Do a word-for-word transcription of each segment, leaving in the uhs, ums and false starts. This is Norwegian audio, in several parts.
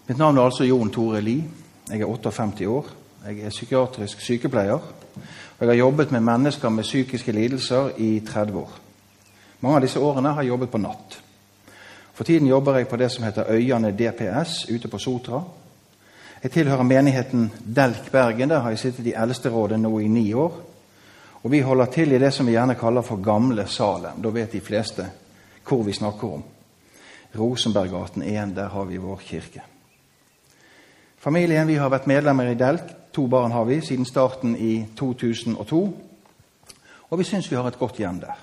Mitt navn er altså Jon Tore Li. Jeg er otteogfemti år. Jeg er psykiatrisk sykepleier. Og jeg har jobbet med mennesker med psykiske lidelser i tretti år. Mange av disse årene har jeg jobbet på natt. For tiden jobber jeg på det som heter Øyane D P S ute på Sotra. Jeg tilhører menigheten Delk Bergen. Der har jeg sittet i eldsterådet nå i ni år. Og vi holder til i det som vi gjerne kaller for Gamle Salem. Da vet de fleste hvor vi snakker om. Rosenberggaten én, der har vi vår kirke. Familien, vi har vært medlemmer i Delk. To barn har vi siden starten i to tusen og to. Og vi synes vi har et godt hjem der.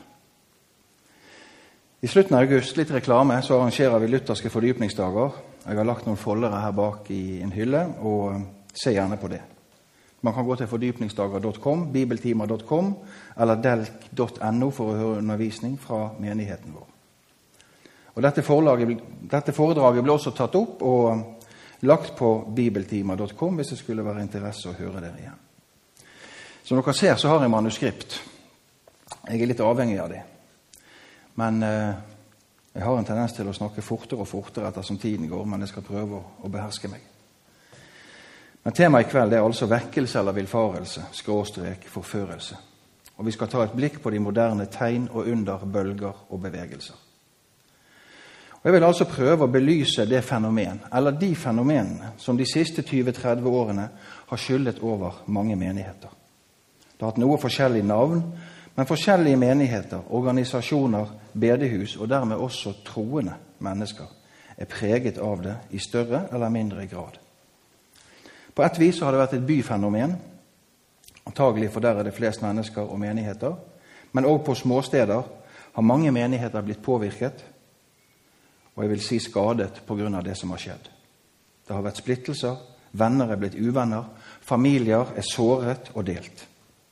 I slutten av august, litt reklame, så arrangerer vi lutherske fordypningsdager. Jeg har lagt noen foldere her bak i en hylle, og se gjerne på det. Man kan gå til fordypningsdager punktum com, bibeltimer punktum com eller delk punktum no for å høre undervisning fra menigheten vår. Og dette, dette foredraget ble også tatt opp og lagt på bibeltimer punktum com hvis det skulle være interesse å høre dere igjen. Som dere ser så har jeg manuskript. Jeg er litt avhengig av det. Men eh, jeg har en tendens til å snakke fortere og fortere etter som tiden går, men jeg skal prøve å, å beherske meg. Men temaet i kveld er altså vekkelse eller vilfarelse, skråstrek, forførelse. Og vi skal ta et blikk på de moderne tegn og under, bølger og bevegelser. Og jeg vil altså prøve å belyse det fenomen, eller de fenomenene, som de siste tjue til tretti årene har skyllet over mange menigheter. Det har hatt noe forskjellig navn, men forskjellige menigheter, organisasjoner, bedehus og dermed også troende mennesker er preget av det i større eller mindre grad. På et vis har det vært et byfenomen, antagelig for der er det flest mennesker og menigheter, men også på småsteder har mange menigheter blitt påvirket, og jeg vil si skadet på grunn av det som har skjedd. Det har vært splittelser, venner er blitt uvenner, familier er såret og delt.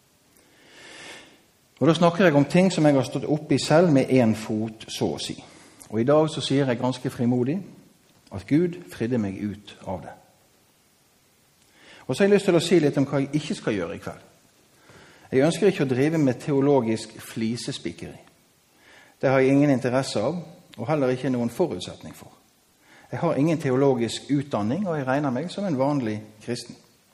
Og da snakker jeg om ting som jeg har stått oppe i selv med en fot, så å si. Og i dag så sier jeg ganske frimodig at Gud fridde meg ut av det. Og så har jeg lyst til å si litt om hva jeg ikke skal gjøre i kveld. Jeg ønsker ikke å drive med teologisk flisespikkeri. Det har jeg ingen interesse av, og heller ikke noen forutsetning for. Jeg har ingen teologisk utdanning, og jeg regner meg som en vanlig kristen.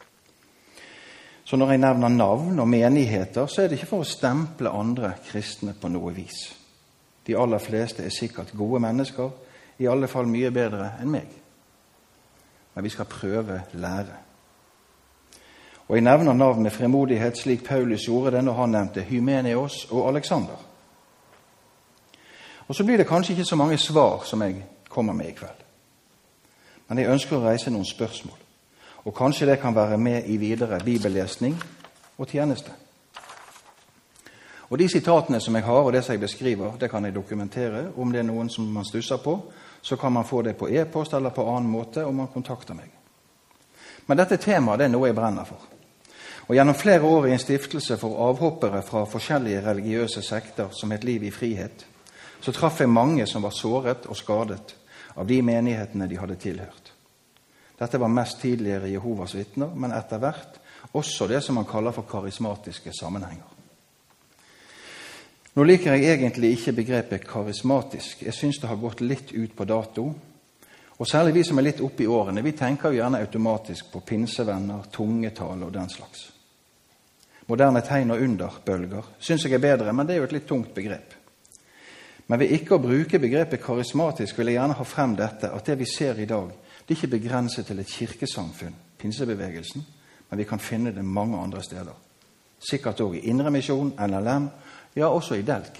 Så når jeg nevner navn og menigheter, så er det ikke for å stemple andre kristne på noe vis. De aller fleste er sikkert gode mennesker, i alle fall mye bedre enn meg. Men vi skal prøve lære. Og jeg nevner navn med frimodighet slik Paulus gjorde det når han nevnte Hymeneos og Alexander. Og så blir det kanskje ikke så mange svar som jeg kommer med i kveld. Men jeg ønsker å reise noen spørsmål. Og kanskje det kan være med i videre bibellesning og tjeneste. Og de sitatene som jeg har, og det som jeg beskriver, det kan jeg dokumentere. Om det er noen som man stusser på, så kan man få det på e-post eller på annen måte, og man kontakter meg. Men dette temaet det er noe jeg brenner for. Og gjennom flere år i en stiftelse for avhoppere fra forskjellige religiøse sekter som et liv i frihet, så traff jeg mange som var såret og skadet av de menighetene de hadde tilhørt. Dette var mest tidligere Jehovas vitner, men etter hvert også det som man kaller for karismatiske sammenhenger. Nå liker jeg egentlig ikke begrepet karismatisk. Jeg synes det har gått litt ut på dato. Og særlig vi som er litt oppe i årene, vi tenker jo gjerne automatisk på pinsevenner, tungetale og den slags. Moderne tegn og underbølger synes jeg er bedre, men det er jo et litt tungt begrep. Men ved ikke å bruke begrepet karismatisk vil jeg gjerne ha frem dette, at det vi ser i dag, det er ikke begrenset til et kirkesamfunn, pinsebevegelsen, men vi kan finne det mange andre steder. Sikkert også i Indremisjon, N L M, ja også i Delk.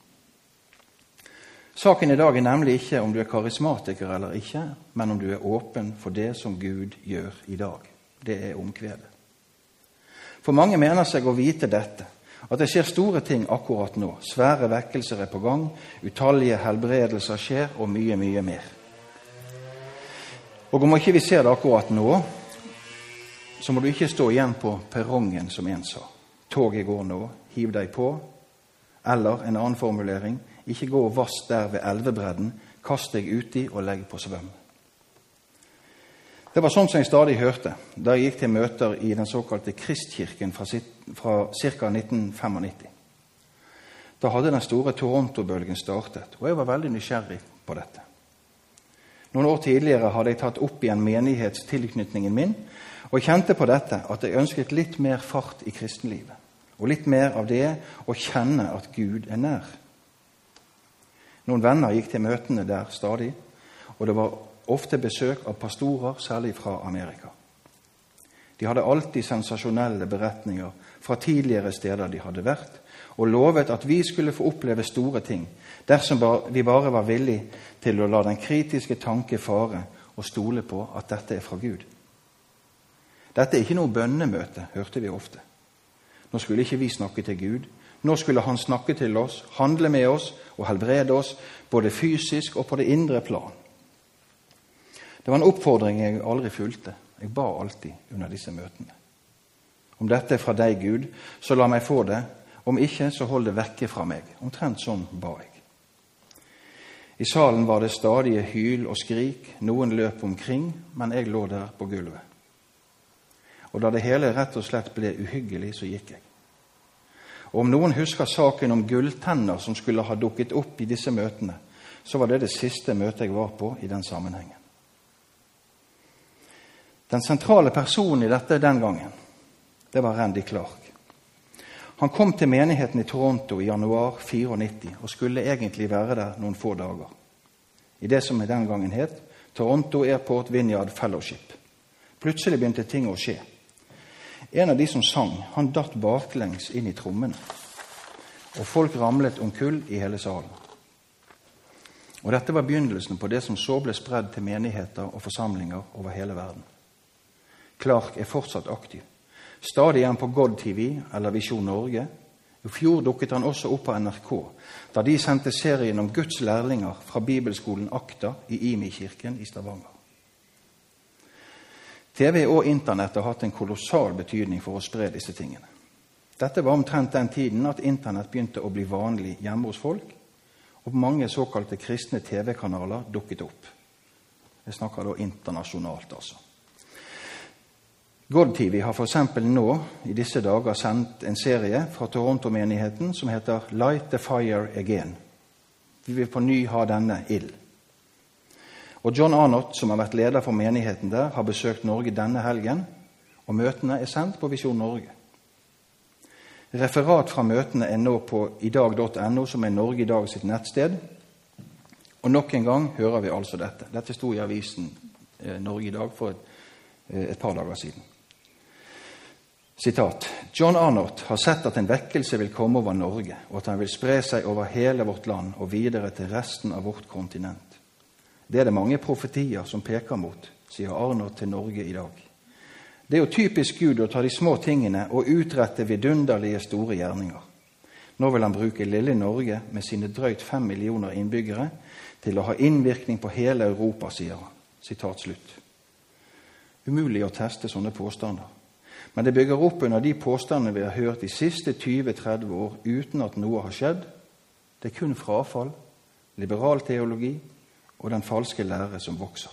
Saken i dag er nemlig ikke om du er karismatiker eller ikke, men om du er åpen for det som Gud gjør i dag. Det er omkvedet. For mange mener seg å vite dette, at det skjer store ting akkurat nå. Svære vekkelser er på gang, utallige helbredelser skjer, og mye, mye mer. Og om ikke vi ser det akkurat nå, så må du ikke stå igjen på perrongen, som en sa. Toget går nå, hiv deg på. Eller en annen formulering, ikke gå og vass der ved elvebredden, kast deg uti og legg på svøm. Det var sånn som jeg stadig hørte, da jeg gikk til møter i den såkalte Kristkirken fra, fra ca. nitten nittifem. Da hadde den store Toronto-bølgen startet, og jeg var veldig nysgjerrig på dette. Noen år tidligere hadde jeg tatt opp igjen menighetstilknytningen min, og jeg kjente på dette at jeg ønsket litt mer fart i kristenlivet, og litt mer av det å kjenne at Gud er nær. Noen venner gikk til møtene der stadig, og det var ofte besøk av pastorer, særlig fra Amerika. De hadde alltid sensasjonelle beretninger fra tidligere steder de hadde vært, og lovet at vi skulle få oppleve store ting, dersom vi bare var villige til å la den kritiske tanke fare og stole på at dette er fra Gud. Dette er ikke noe bønnemøte, hørte vi ofte. Nå skulle ikke vi snakke til Gud. Nå skulle han snakke til oss, handle med oss og helbrede oss, både fysisk og på det indre plan. Det var en oppfordring jeg aldri fulgte. Jeg ba alltid under disse møtene. Om dette er fra deg, Gud, så la meg få det. Om ikke, så hold det vekke fra meg. Omtrent sånn ba jeg. I salen var det stadige hyl og skrik. Noen løp omkring, men jeg lå der på gulvet. Og da det hele rett og slett ble uhyggelig, så gikk jeg. Og om noen husker saken om gulltenner som skulle ha dukket opp i disse møtene, så var det det siste møtet jeg var på i den sammenhengen. Den sentrale personen i dette den gangen, det var Randy Clark. Han kom til menigheten i Toronto i januar nittifire og skulle egentlig være der noen få dager. I det som den gangen het Toronto Airport Vineyard Fellowship. Plutselig begynte ting å skje. En av de som sang, han datt baklengs inn i trommene, og folk ramlet omkull i hele salen. Og dette var begynnelsen på det som så ble spredd til menigheter og forsamlinger over hele verden. Clark er fortsatt aktiv. Stadig er han på God T V eller Visjon Norge. I fjor dukket han også opp på N R K, da de sendte serien om Guds lærlinger fra Bibelskolen Akta i Imi-kirken i Stavanger. T V og internett har hatt en kolossal betydning for å spre disse tingene. Dette var omtrent den tiden at internett begynte å bli vanlig hjemme hos folk, og mange såkalte kristne T V-kanaler dukket opp. Jeg snakker da internasjonalt, altså. God T V har for eksempel nå, i disse dager, sendt en serie fra Toronto-menigheten som heter Light the Fire Again. Vi vil på ny ha denne ild. Og John Arnott, som har vært leder for menigheten der, har besøkt Norge denne helgen, og møtene er sendt på Visjon Norge. Referat fra møtene er nå på idag punktum no, som er Norge i dag sitt nettsted. Og nok en gang hører vi altså dette. Dette sto i avisen eh, Norge i dag for et, eh, et par dager siden. Sitat. John Arnott har sett at en vekkelse vil komme over Norge, og at han vil spre seg over hele vårt land og videre til resten av vårt kontinent. Det er det mange profetier som peker mot, sier Arnott til Norge i dag. Det er jo typisk Gud å ta de små tingene og utrette vidunderlige store gjerninger. Nå vil han bruke lille Norge med sine drøyt fem millioner innbyggere til å ha innvirkning på hele Europa, sier han. Sitat slutt. Umulig å teste sånne påstander. Men det bygger opp under de påstandene vi har hørt de siste tyve til tretti år uten at noe har skjedd. Det er kun frafall, liberal teologi og den falske lære som vokser.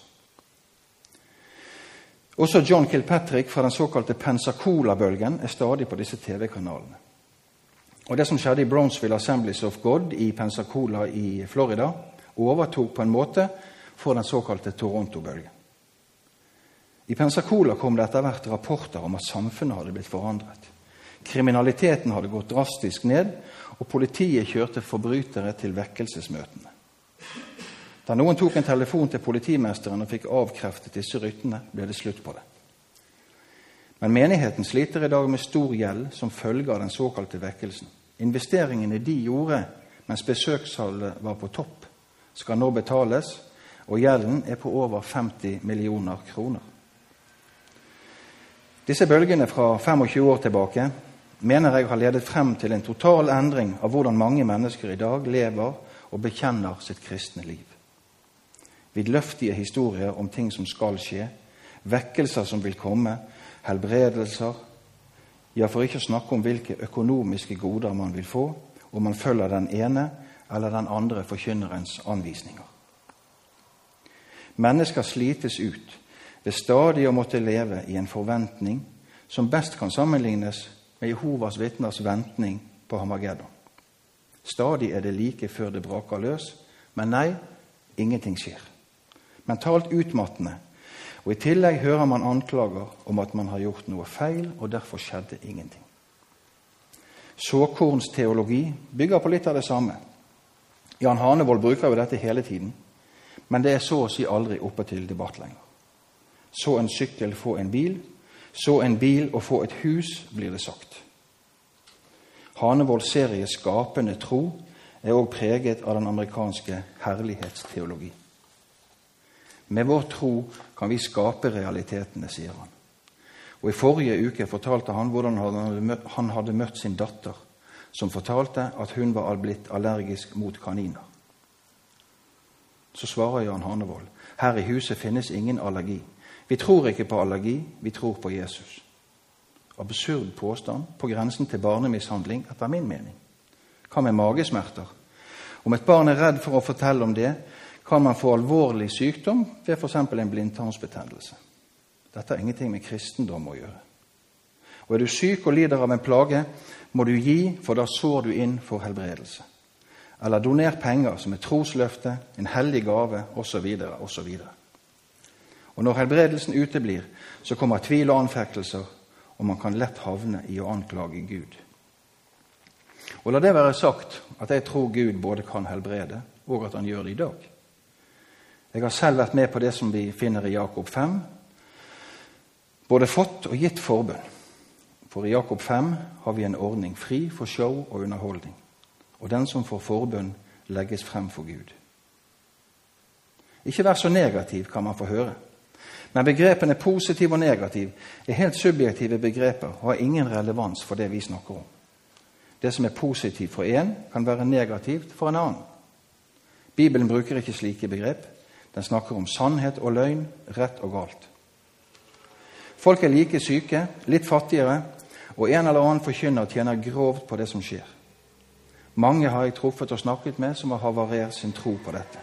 Også John Kilpatrick fra den såkalte Pensacola-bølgen er stadig på disse T V-kanalene. Og det som skjedde i Brownsville Assemblies of God i Pensacola i Florida, overtok på en måte for den såkalte Toronto-bølgen. I Pensacola kom det etter hvert rapporter om at samfunnet hadde blitt forandret. Kriminaliteten hadde gått drastisk ned, og politiet kjørte forbrytere til vekkelsesmøtene. Da noen tok en telefon til politimesteren og fikk avkreftet disse ryttene, ble det slutt på det. Men menigheten sliter i dag med stor gjeld som følge av den såkalte vekkelsen. Investeringene de gjorde mens besøkssalget var på topp, skal nå betales, og gjelden er på over femti millioner kroner. Disse bølgene fra tjuefem år tilbake mener jeg har ledet frem til en total endring av hvordan mange mennesker i dag lever og bekjenner sitt kristne liv. Vidløftige historier om ting som skal skje, vekkelser som vil komme, helbredelser, ja, for ikke å snakke om hvilke økonomiske goder man vil få, om man følger den ene eller den andre forkynnerens anvisninger. Mennesker slites ut ved stadig å måtte leve i en forventning som best kan sammenlignes med Jehovas vitners ventning på Hamageddon. Stadig er det like før det braker løs, men nei, ingenting skjer. mentalt utmattende, og i tillegg hører man anklager om at man har gjort noe feil, og derfor skjedde ingenting. Såkornsteologi bygger på litt av det samme. Jan Hanevold bruker jo dette hele tiden, men det er så å si aldri oppe til debatt lenger. Så en sykkel, få en bil. Så en bil og få et hus, blir det sagt. Hanevolds serie Skapende tro er også preget av den amerikanske herlighetsteologi. Med vår tro kan vi skape realitetene, sier han. Og i forrige uke fortalte han hvordan han hadde møtt sin datter, som fortalte at hun var blitt allergisk mot kaniner. Så svarer Jan Hanevold, her i huset finnes ingen allergi. Vi tror ikke på allergi, vi tror på Jesus. Absurd påstand, på grensen til barnemishandling, etter min mening. Hva med magesmerter? Om et barn er redd for å fortelle om det, kan man få alvorlig sykdom ved for eksempel en blindtarmsbetennelse. Dette har ingenting med kristendom å gjøre. Og er du syk og lider av en plage, må du gi, for da sår du inn for helbredelse. Eller doner penger som et trosløfte, en hellig gave, osv., osv. Og når helbredelsen uteblir, så kommer tvil og anfektelser, og man kan lett havne i å anklage Gud. Og la det være sagt at jeg tror Gud både kan helbrede, og at han gjør det i dag. Jeg har selv vært med på det som vi finner i Jakob fem, både fått og gitt forbønn. For i Jakob fem har vi en ordning fri for show og underholdning, og den som får forbønn legges frem for Gud. Ikke vær så negativ, kan man få høre. Men begrepene positiv og negativ er helt subjektive begreper og har ingen relevans for det vi snakker om. Det som er positivt for en, kan være negativt for en annen. Bibelen bruker ikke slike begrep. Den snakker om sannhet og løgn, rett og galt. Folk er like syke, litt fattigere, og en eller annen forkynner tjener grovt på det som skjer. Mange har jeg truffet og snakket med som har havarert sin tro på dette.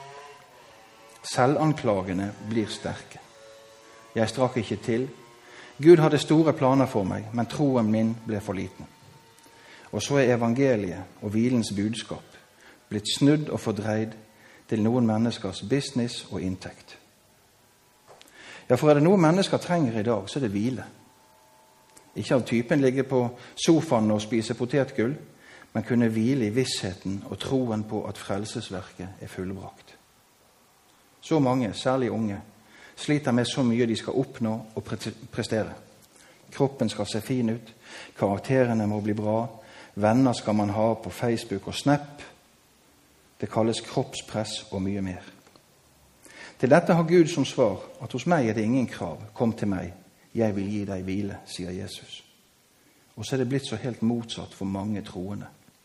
Selvanklagene blir sterke. Jeg strakk ikke til. Gud hadde store planer for meg, men troen min ble for liten. Og så er evangeliet og hvilens budskap blitt snudd og fordreid til noen menneskers business og inntekt. Ja, for er det noe mennesker trenger i dag, så er det hvile. Ikke av typen ligge på sofaen og spise potetgull, men kunne hvile i vissheten og troen på at frelsesverket er fullbrakt. Så mange, særlig unge, sliter med så mye de skal oppnå og prestere. Kroppen skal se fin ut, karakterene må bli bra, venner skal man ha på Facebook og Snap. Det kalles kroppspress og mye mer. Til dette har Gud som svar at hos meg er det ingen krav. Kom til meg, jeg vil gi deg hvile, sier Jesus. Og så er det blitt så helt motsatt for mange troende.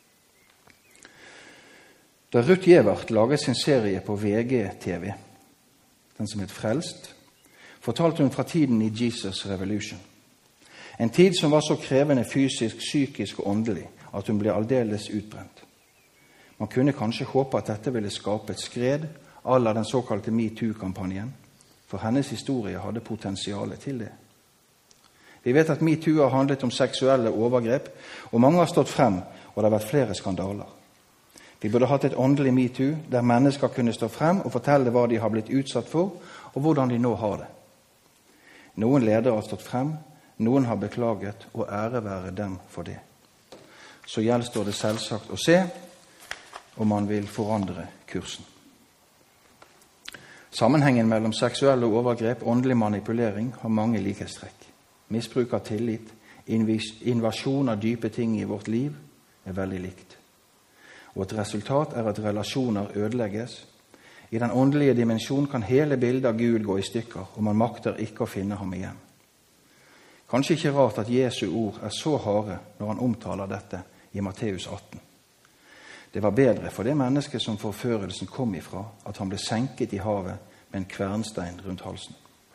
Da Ruth Gjevert laget sin serie på V G T V, den som het Frelst, fortalte hun fra tiden i Jesus Revolution. En tid som var så krevende fysisk, psykisk og åndelig at hun ble aldeles utbrent. Man kunne kanskje håpe at dette ville skape et skred à la den såkalte MeToo-kampanjen, for hennes historie hadde potensiale til det. Vi vet at MeToo har handlet om seksuelle overgrep, og mange har stått frem, og det har vært flere skandaler. Vi burde hatt et åndelig MeToo, der mennesker kunne stå frem og fortelle hva de har blitt utsatt for, og hvordan de nå har det. Noen ledere har stått frem, noen har beklaget, og ære være dem for det. Så gjenstår det selvsagt å se om man vil forandre kursen. Sammenhengen mellom seksuelle overgrep og åndelig manipulering har mange likhetstrekk. Misbruk av tillit, invasjon av dype ting i vårt liv er veldig likt. Og et resultat er at relasjoner ødelegges. I den åndelige dimensjon kan hele bildet av Gud gå i stykker, og man makter ikke å finne ham igjen. Kanskje ikke rart at Jesu ord er så harde når han omtaler dette i Matteus atten. Det var bedre for det mennesket som forførelsen kom ifra, at han ble senket i havet med en kvernstein rundt halsen.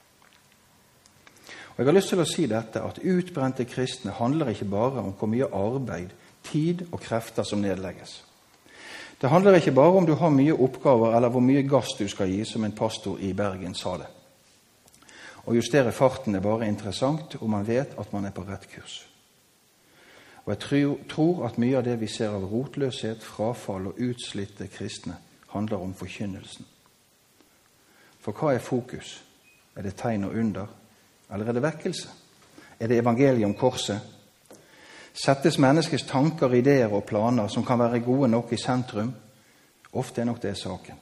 Og jeg har lyst til å si dette, at utbrente kristne handler ikke bare om hvor mye arbeid, tid og krefter som nedlegges. Det handler ikke bare om du har mye oppgaver eller hvor mye gass du skal gi, som en pastor i Bergen sa det. Å justere farten er bare interessant om man vet at man er på rett kurs. Og jeg tror at mye av det vi ser av rotløshet, frafall og utslitte kristne handler om forkynnelsen. For hva er fokus? Er det tegn og under? Eller er det vekkelse? Er det evangeliet om korset? Settes menneskets tanker, ideer og planer som kan være gode nok i sentrum? Ofte er nok det saken.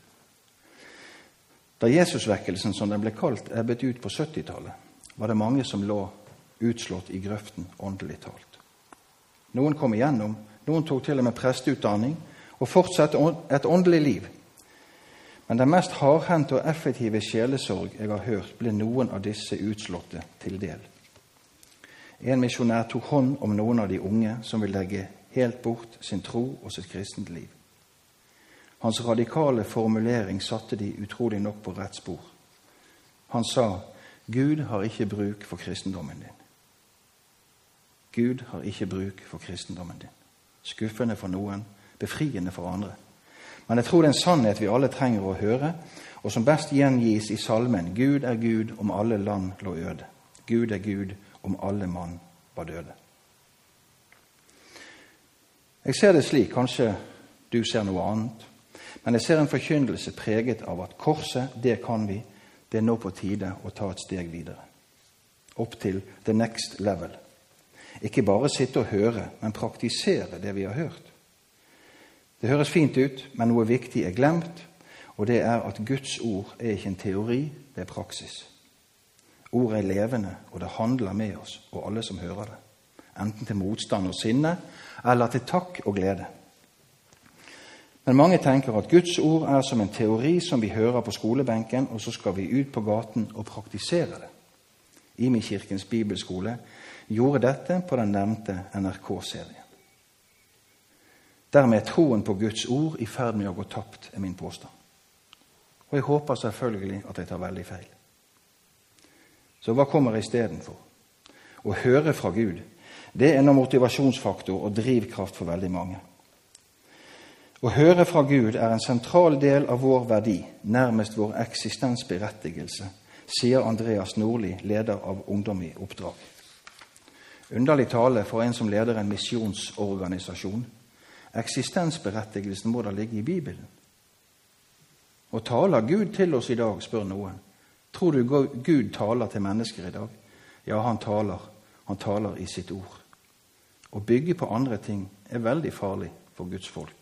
Da Jesusvekkelsen, som den ble kalt, ebbet ut på syttitallet, var det mange som lå utslått i grøften åndelig talt. Noen kom igjennom, noen tok til og med presteutdanning og fortsatte et åndelig liv. Men den mest hardhendte og effektive sjelesorg jeg har hørt, ble noen av disse utslåtte til del. En misjonær tok hånd om noen av de unge som vil legge helt bort sin tro og sitt kristent liv. Hans radikale formulering satte de utrolig nok på rett spor. Han sa, Gud har ikke bruk for kristendommen din. Gud har ikke bruk for kristendommen din. Skuffende for noen, befriende for andre. Men jeg tror det er en sannhet vi alle trenger å høre, og som best gjengis i salmen, Gud er Gud om alle land lå øde. Gud er Gud om alle mann var døde. Jeg ser det slik, kanskje du ser noe annet, men jeg ser en forkynnelse preget av at korset, det kan vi, det er nå på tide å ta et steg videre. Opp til the next level. Ikke bare sitte og høre, men praktisere det vi har hørt. Det høres fint ut, men noe viktig er glemt, og det er at Guds ord er ikke en teori, det er praksis. Ordet er levende, og det handler med oss og alle som hører det. Enten til motstand og sinne, eller til takk og glede. Men mange tenker at Guds ord er som en teori som vi hører på skolebenken, og så skal vi ut på gaten og praktisere det. Imi kirkens bibelskole gjorde dette på den nevnte N R K-serien. Dermed er troen på Guds ord i ferd med å gå tapt, er min påstand. Og jeg håper selvfølgelig at jeg tar veldig feil. Så hva kommer i stedet for? Å høre fra Gud, det er en motivasjonsfaktor og drivkraft for veldig mange. Å høre fra Gud er en sentral del av vår verdi, nærmest vår eksistensberettigelse, sier Andreas Nordli, leder av Ungdom i oppdrag. Underlig tale for en som leder en misjonsorganisasjon. Eksistensberettigelsen må da ligge i Bibelen. Og taler Gud til oss i dag, spør noen. Tror du Gud taler til mennesker i dag? Ja, han taler. Han taler i sitt ord. Å bygge på andre ting er veldig farlig for Guds folk.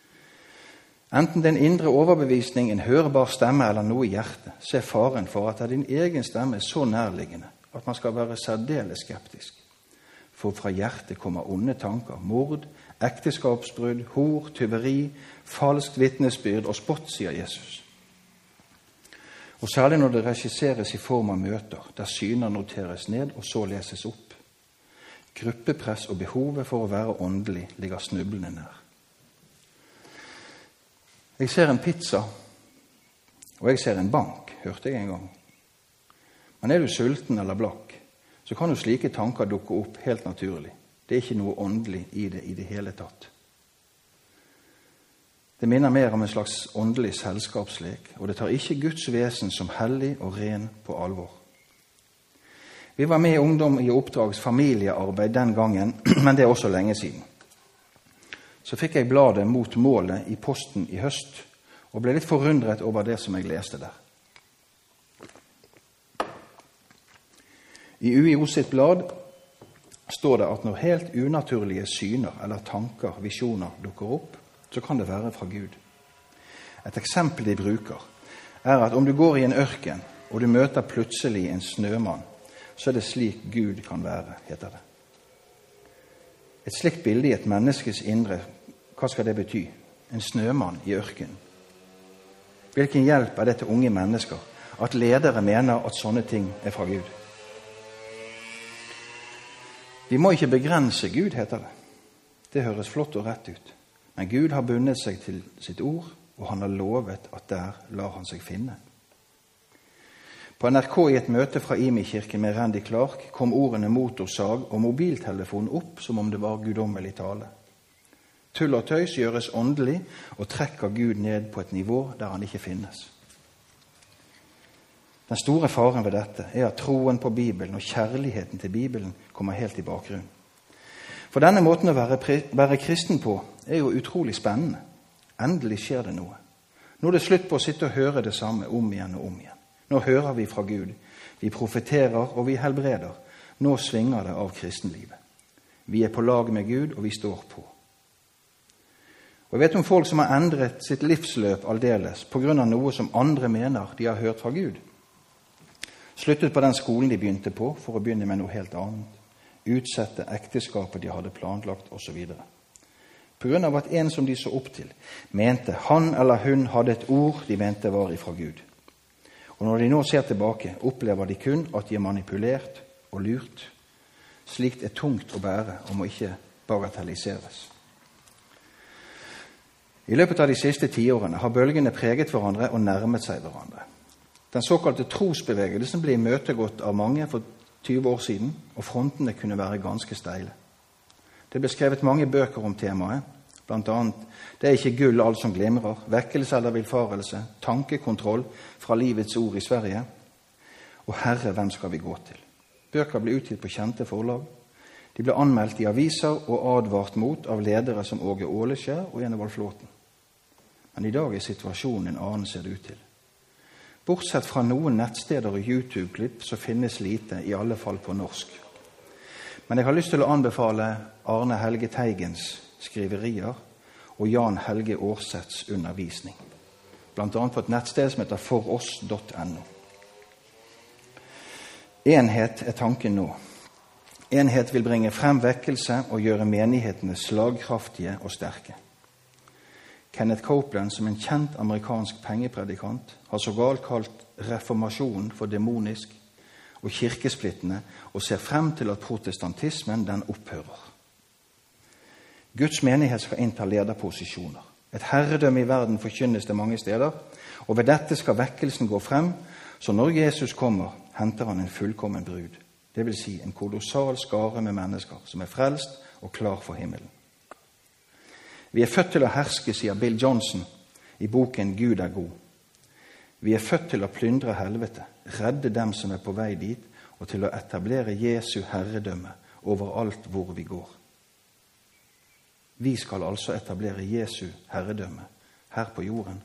Enten det er en indre overbevisning, en hørbar stemme eller noe i hjertet, så er faren for at din egen stemme er så nærliggende at man skal være særdeles skeptisk. For fra hjertet kommer onde tanker, mord, ekteskapsbrudd, hor, tyveri, falskt vitnesbyrd og spott, sier Jesus. Og særlig når det regisseres i form av møter, der syner noteres ned og så leses opp. Gruppepress og behovet for å være åndelig ligger snublende nær. Jeg ser en pizza, og jeg ser en bank, hørte jeg en gang. Men er du sulten eller blakk, så kan jo slike tanker dukke opp helt naturlig. Det er ikke noe åndelig i det i det hele tatt. Det minner mer om en slags åndelig selskapslek, og det tar ikke Guds vesen som hellig og ren på alvor. Vi var med i Ungdom i oppdrags familiearbeid den gangen, men det er også lenge siden. Så fikk jeg bladet Mot målet i posten i høst, og ble litt forundret over det som jeg leste der. I U I O sitt blad står det at når helt unaturlige syner eller tanker, visjoner dukker opp, så kan det være fra Gud. Et eksempel de bruker er at om du går i en ørken, og du møter plutselig en snømann, så er det slik Gud kan være, heter det. Et slikt bilde i et menneskes indre, hva skal det bety? En snømann i ørkenen. Hvilken hjelp er det til unge mennesker at ledere mener at sånne ting er fra Gud? Vi må ikke begrense Gud, heter det. Det høres flott og rett ut. Men Gud har bundet seg til sitt ord, og han har lovet at der lar han seg finne. På N R K i et møte fra Imi-kirken med Randy Clark kom ordene motorsag og mobiltelefon opp som om det var guddommelig tale. Tull og tøys gjøres åndelig og trekker Gud ned på et nivå der han ikke finnes. Den store faren ved dette er at troen på Bibelen og kjærligheten til Bibelen kommer helt i bakgrunnen. For denne måten å være, være kristen på er jo utrolig spennende. Endelig skjer det noe. Nå er det slutt på å sitte og høre det samme om igjen og om igjen. Nå hører vi fra Gud. Vi profeterer og vi helbreder. Nå svinger det av kristenlivet. Vi er på lag med Gud, og vi står på. Og jeg vet om folk som har endret sitt livsløp aldeles på grunn av noe som andre mener de har hørt fra Gud. Sluttet på den skolen de begynte på for å begynne med noe helt annet. Utsette ekteskapet de hadde planlagt, og så videre. På grunn av at en som de så opp til, mente han eller hun hadde et ord de mente var ifra Gud. Og når de nå ser tilbake, opplever de kun at de er manipulert og lurt. Slikt er tungt å bære og må ikke bagatelliseres. I løpet av de siste tiårene har bølgene preget hverandre og nærmet seg hverandre. Den såkalte trosbevegelsen ble imøtegått av mange for tyve år siden, og frontene kunne være ganske steile. Det ble skrevet mange bøker om temaet, blant annet «Det er ikke gull alt som glimrer», «Vekkelse eller vilfarelse», «Tankekontroll fra livets ord i Sverige», og «Herre, hvem skal vi gå til?» Bøker ble utgitt på kjente forlag. De ble anmeldt i aviser og advart mot av ledere som Åge Åleskjær og Enevald Flåten. Men i dag er situasjonen en annen, ser det ut til. Bortsett fra noen nettsteder og YouTube-klipp så finnes lite, i alle fall på norsk. Men jeg har lyst til å anbefale Arne Helge Teigens skriverier og Jan Helge Aarseths undervisning. Blant annet på et nettsted som heter foross punktum no. Enhet er tanken nå. Enhet vil bringe frem vekkelse og gjøre menighetene slagkraftige og sterke. Kenneth Copeland, som en kjent amerikansk pengepredikant, har så galt kalt reformasjonen for demonisk og kirkesplittende, og ser frem til at protestantismen den opphører. Guds menighet skal innta lederposisjoner. Et herredømme i verden forkynnes det mange steder, og ved dette skal vekkelsen gå frem, så når Jesus kommer, henter han en fullkommen brud. Det vil si en kolossal skare med mennesker som er frelst og klar for himmelen. Vi er født til å herske, sier Bill Johnson i boken Gud er god. Vi er født til å plyndre helvete, redde dem som er på vei dit, og til å etablere Jesu herredømme over alt hvor vi går. Vi skal altså etablere Jesu herredømme her på jorden.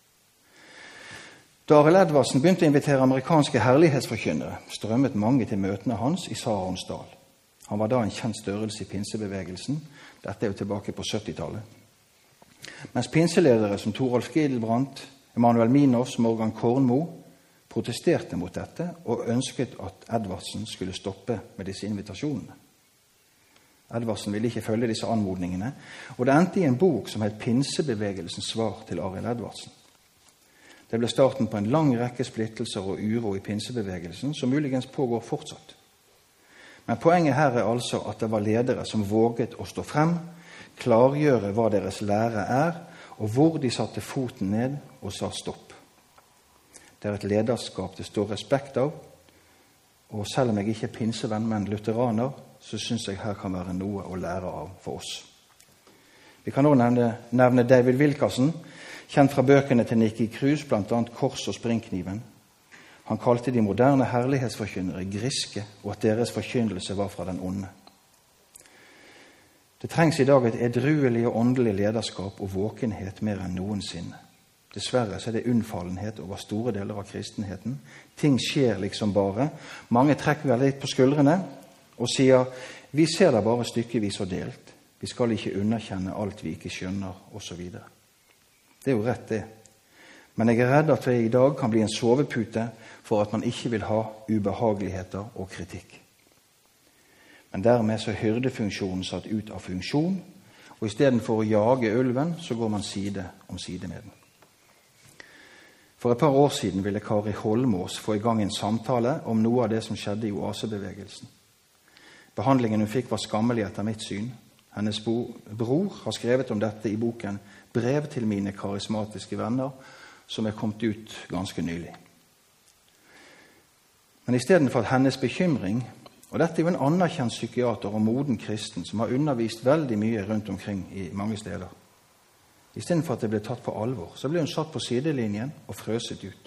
Da Arild Edvardsen begynte å invitere amerikanske herlighetsforkynnere, strømmet mange til møtene hans i Saronsdal. Han var da en kjent størrelse i pinsebevegelsen. Dette er jo tilbake på syttitallet. Mens pinseledere som Torolf Gidelbrandt, Emanuel Minos, Morgan Kornmo protesterte mot dette og ønsket at Edvardsen skulle stoppe med disse invitasjonene. Edvardsen ville ikke følge disse anmodningene, og det endte i en bok som het Pinsebevegelsens svar til Arild Edvardsen. Det ble starten på en lang rekke splittelser og uro i pinsebevegelsen, som muligens pågår fortsatt. Men poenget her er altså at det var ledere som våget å stå frem, klargjøre hva deres lære er, og hvor de satte foten ned og sa stopp. Det er et lederskap det står respekt av, og selv om jeg ikke er pinsevenn, men lutheraner, så synes jeg her kan være noe å lære av for oss. Vi kan også nevne, nevne David Wilkerson, kjent fra bøkene til Nicky Cruz, blant annet Kors og Springkniven. Han kalte de moderne herlighetsforkynnere griske, og at deres forkynnelse var fra den onde. Det trengs i dag et edruelig og åndelig lederskap og våkenhet mer enn noensinne. Dessverre så er det unnfallenhet over store deler av kristenheten. Ting skjer liksom bare. Mange trekker vel litt på skuldrene og sier, vi ser det bare stykkevis og delt. Vi skal ikke underkjenne alt vi ikke skjønner, og så videre. Det er jo rett det. Men jeg er redd at det i dag kan bli en sovepute for at man ikke vil ha ubehageligheter og kritikk. Men dermed så er hyrdefunksjonen satt ut av funksjon, og i stedet for å jage ulven, så går man side om side med den. For et par år siden ville Kari Holmås få i gang en samtale om noe av det som skjedde i oasebevegelsen. Behandlingen hun fikk var skammelig etter mitt syn. Hennes bror har skrevet om dette i boken Brev til mine karismatiske venner, som er kommet ut ganske nylig. Men i stedet for at hennes bekymring, og dette er jo en anerkjent psykiater og moden kristen som har undervist veldig mye rundt omkring i mange steder, i stedet for at det ble tatt på alvor, så ble hun satt på sidelinjen og frøset ut.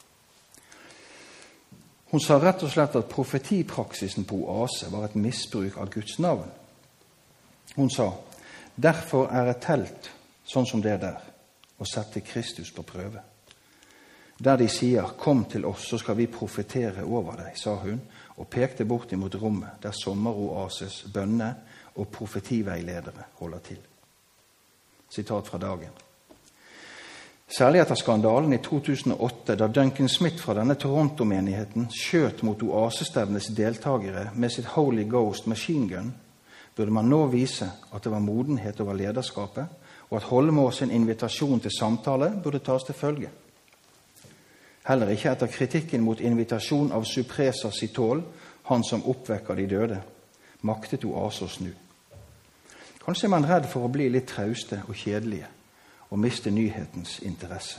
Hun sa rett og slett at profetipraksisen på oase var et misbruk av Guds navn. Hun sa, derfor er et telt sånn som det der, og sette Kristus på prøve. Der de sier, kom til oss, så skal vi profetere over deg, sa hun, og pekte bort imot rommet, der sommeroases, bønne og profetiveiledere holder til. Sitat fra dagen. Særlig etter skandalen i to tusen og åtte, da Duncan Smith fra denne Toronto-menigheten skjøt mot oasestevnets deltagere med sitt Holy Ghost machine gun, burde man nå vise at det var modenhet over lederskapet, og at Holmås sin invitasjon til samtale burde tas til følge. Heller ikke etter kritikken mot invitasjon av Supresa Sitol, han som oppvekker de døde, maktet oase å snu. Kanskje er man redd for å bli litt trauste og kjedelige, og miste nyhetens interesse.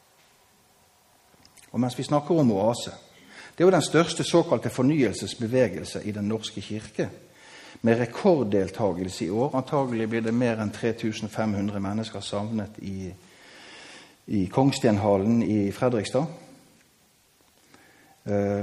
Og mens vi snakker om oase, det er jo den største såkalte fornyelsesbevegelse i den norske kirke, med rekorddeltagelse i år. Antagelig blir det mer enn tre tusen fem hundre mennesker samlet i, i Kongstenhallen i Fredrikstad. Uh,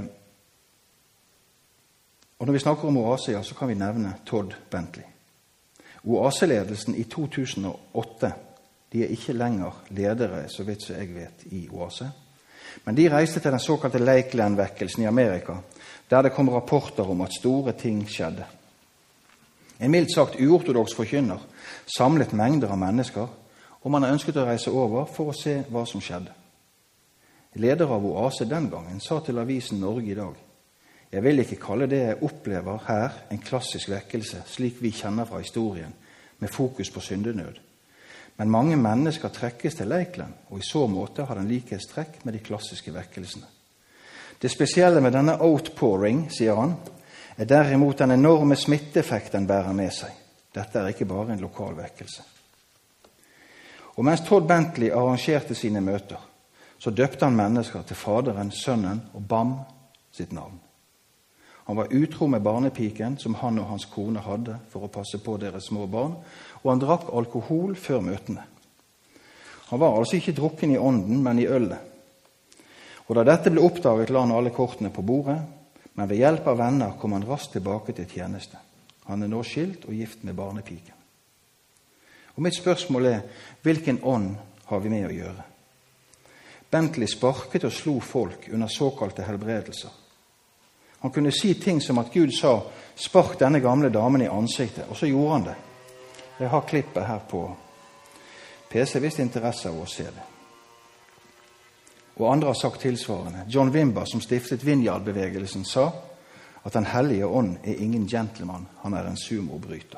og når vi snakker om oase, ja, så kan vi nevne Todd Bentley. Oaseledelsen i to tusen og åtte, de er ikke lenger ledere, så vidt så jeg vet, i oase. Men de reiste til den såkalte Lakeland-vekkelsen i Amerika, der det kom rapporter om at store ting skjedde. En mildt sagt uortodoks forkynner samlet mengder av mennesker, og man har ønsket å reise over for å se hva som skjedde. Leder av oase den gangen sa til avisen Norge i dag, jeg vil ikke kalle det jeg opplever her en klassisk vekkelse, slik vi kjenner fra historien, med fokus på syndenød. Men mange mennesker trekkes til Lakeland, og i så måte har den likhetstrekk med de klassiske vekkelsene. Det spesielle med denne outpouring, sier han, er derimot den enorme smitteeffekten bærer med seg. Dette er ikke bare en lokal vekkelse. Og mens Todd Bentley arrangerte sine møter, så døpte han mennesker til Faderen, Sønnen og Bam sitt navn. Han var utro med barnepiken som han og hans kone hadde for å passe på deres små barn, og han drakk alkohol før møtene. Han var altså ikke drukken i ånden, men i ølet. Og da dette ble oppdaget, la han alle kortene på bordet, men ved hjelp av venner kom han raskt tilbake til tjeneste. Han er nå skilt og gift med barnepiken. Og mitt spørsmål er, hvilken ånd har vi med å gjøre? Bentley sparket og slo folk under såkalte helbredelser. Han kunne si ting som at Gud sa, spark denne gamle damen i ansiktet, og så gjorde han det. Jeg har klippet her på P C hvis det er interesse av å se det. Og andre har sagt tilsvarende. John Wimber, som stiftet Vineyard-bevegelsen, sa at den hellige ånd er ingen gentleman, han er en sumobryter.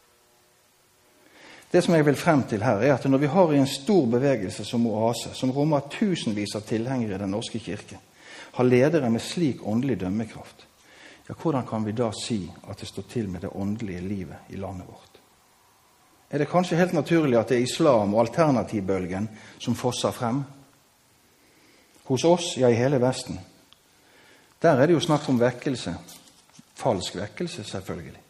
Det som jeg vil frem til her er at når vi har en stor bevegelse som oase, som rommer tusenvis av tilhengere i den norske kirke, har ledere med slik åndelig dømmekraft, ja, hvordan kan vi da si at det står til med det åndelige livet i landet vårt? Er det kanskje helt naturlig at det er islam og alternativbølgen som fosser frem? Hos oss, ja, i hele Vesten, der er det jo snakk om vekkelse, falsk vekkelse selvfølgelig.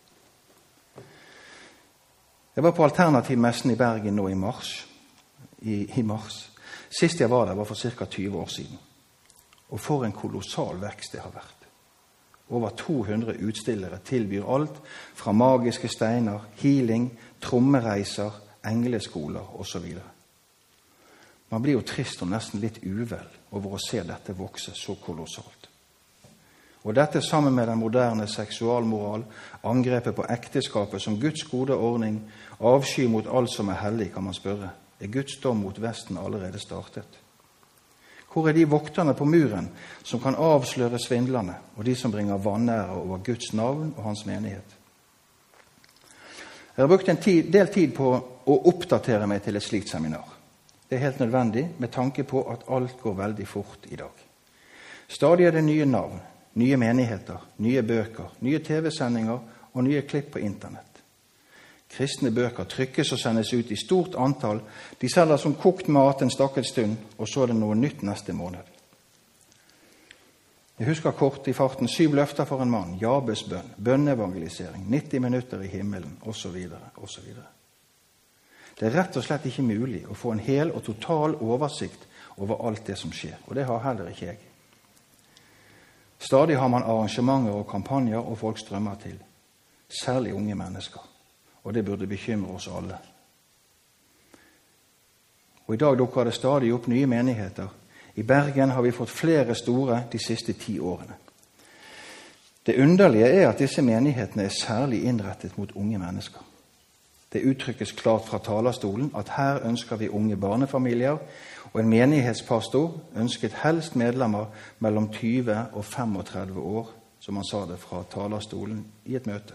Jeg var på alternativmessen i Bergen nå i mars. I, i mars. Sist jeg var der var for ca. tyve år siden. Og for en kolossal vekst det har vært. Over to hundre utstillere tilbyr alt fra magiske steiner, healing, trommereiser, engleskoler og så videre. Man blir jo trist og nesten litt uvel over å se dette vokse så kolossalt. Og dette sammen med den moderne seksualmoral, angrepet på ekteskapet som Guds gode ordning, avsky mot alt som er hellig, kan man spørre. Er Guds dom mot Vesten allerede startet? Hvor er de vokterne på muren som kan avsløre svindlerne, og de som bringer vanære over Guds navn og hans menighet? Jeg har brukt en tid, del tid på å oppdatere meg til et slikt seminar. Det er helt nødvendig med tanke på at alt går veldig fort i dag. Stadig er det nye navn, nye menigheter, nye bøker, nye tv-sendinger og nye klipp på internett. Kristne bøker trykkes og sendes ut i stort antall. De selger som kokt mat en stakket stund, og så er det noe nytt neste måned. Jeg husker kort i farten syv løfter for en mann, Jabes bønn, bønnevangelisering, nitti minutter i himmelen, og så videre, og så videre. Det er rett og slett ikke mulig å få en hel og total oversikt over alt det som skjer, og det har heller ikke jeg. Stadig har man arrangementer og kampanjer, og folk strømmer til. Særlig unge mennesker. Og det burde bekymre oss alle. Og i dag dukker det stadig opp nye menigheter. I Bergen har vi fått flere store de siste ti årene. Det underlige er at disse menighetene er særlig innrettet mot unge mennesker. Det uttrykkes klart fra talerstolen at her ønsker vi unge barnefamilier, og en menighetspastor ønsket helst medlemmer mellom tyve og femogtredve år, som han sa det fra talerstolen i et møte.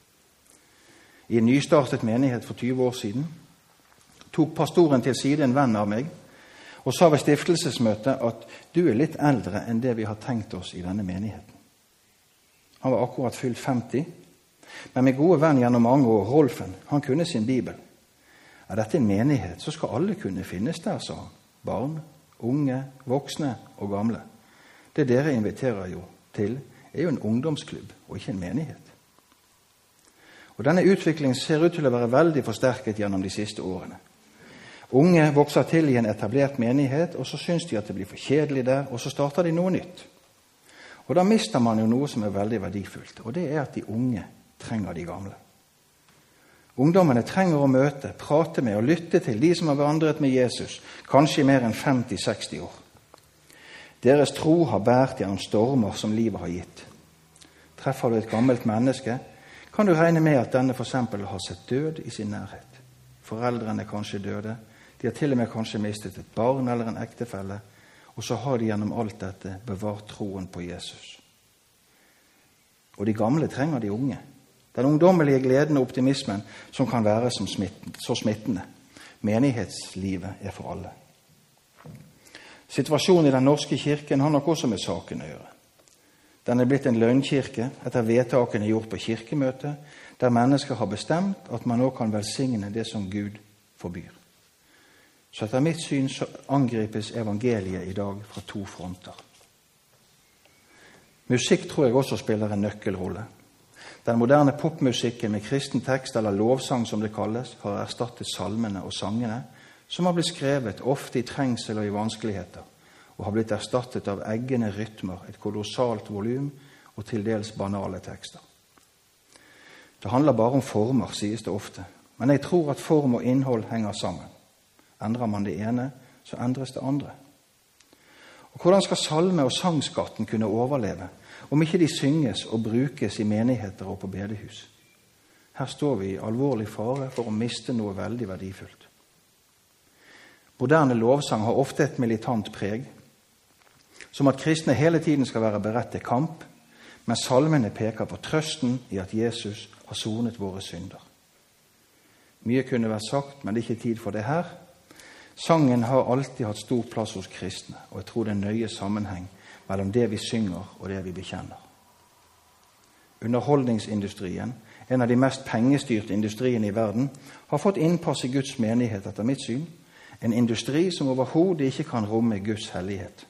I en nystartet menighet for tyve år siden tok pastoren til side en venn av meg og sa ved stiftelsesmøtet at du er litt eldre enn det vi har tenkt oss i denne menigheten. Han var akkurat fylt femti, men min gode venn gjennom mange år, Rolfen, han kunne sin bibel. Er dette en menighet, så skal alle kunne finnes der, sa han. Barn, unge, voksne og gamle. Det dere inviterer jo til, er jo en ungdomsklubb og ikke en menighet. Og denne utviklingen ser ut til å være veldig forsterket gjennom de siste årene. Unge vokser til i en etablert menighet, og så syns de at det blir for kjedelig der, og så starter de noe nytt. Og da mister man jo noe som er veldig verdifullt, og det er at de unge trenger de gamle. Ungdommene trenger å møte, prate med og lytte til de som har vandret med Jesus, kanskje i mer enn femti til seksti år. Deres tro har båret gjennom stormer som livet har gitt. Treffer du et gammelt menneske, kan du regne med at denne for eksempel har sett død i sin nærhet. Foreldrene er kanskje døde, de har til og med kanskje mistet et barn eller en ektefelle, og så har de gjennom alt dette bevart troen på Jesus. Og de gamle trenger de unge. Den ungdommelige gleden og optimismen som kan være som smitten, så smittende. Menighetslivet er for alle. Situasjonen i den norske kirken har nok også med saken å gjøre. Den er blitt en løgnkirke etter vedtakene gjort på kirkemøtet, der mennesker har bestemt at man nå kan velsigne det som Gud forbyr. Så etter mitt syn så angripes evangeliet i dag fra to fronter. Musikk tror jeg også spiller en nøkkelrolle. Den moderne popmusikken med kristen tekst, eller lovsang som det kalles, har erstattet salmene og sangene, som har blitt skrevet ofte i trengsel og i vanskeligheter, og har blitt erstattet av eggende rytmer, et kolossalt volum og til dels banale tekster. Det handler bare om former, sies det ofte, men jeg tror at form og innhold henger sammen. Endrer man det ene, så endres det andre. Og hvordan skal salme- og sangskatten kunne overleve, om ikke de synges og brukes i menigheter og på bedehus? Her står vi i alvorlig fare for å miste noe veldig verdifullt. Moderne lovsang har ofte et militant preg, som at kristne hele tiden skal være beredt til kamp, men salmene peker på trøsten i at Jesus har sonet våre synder. Mye kunne vært sagt, men det er ikke tid for det her. Sangen har alltid hatt stor plass hos kristne, og jeg tror det er nøye sammenheng mellom det vi synger og det vi bekjenner. Underholdningsindustrien, en av de mest pengestyrte industriene i verden, har fått innpass i Guds menighet etter mitt syn, en industri som overhodet ikke kan romme Guds hellighet.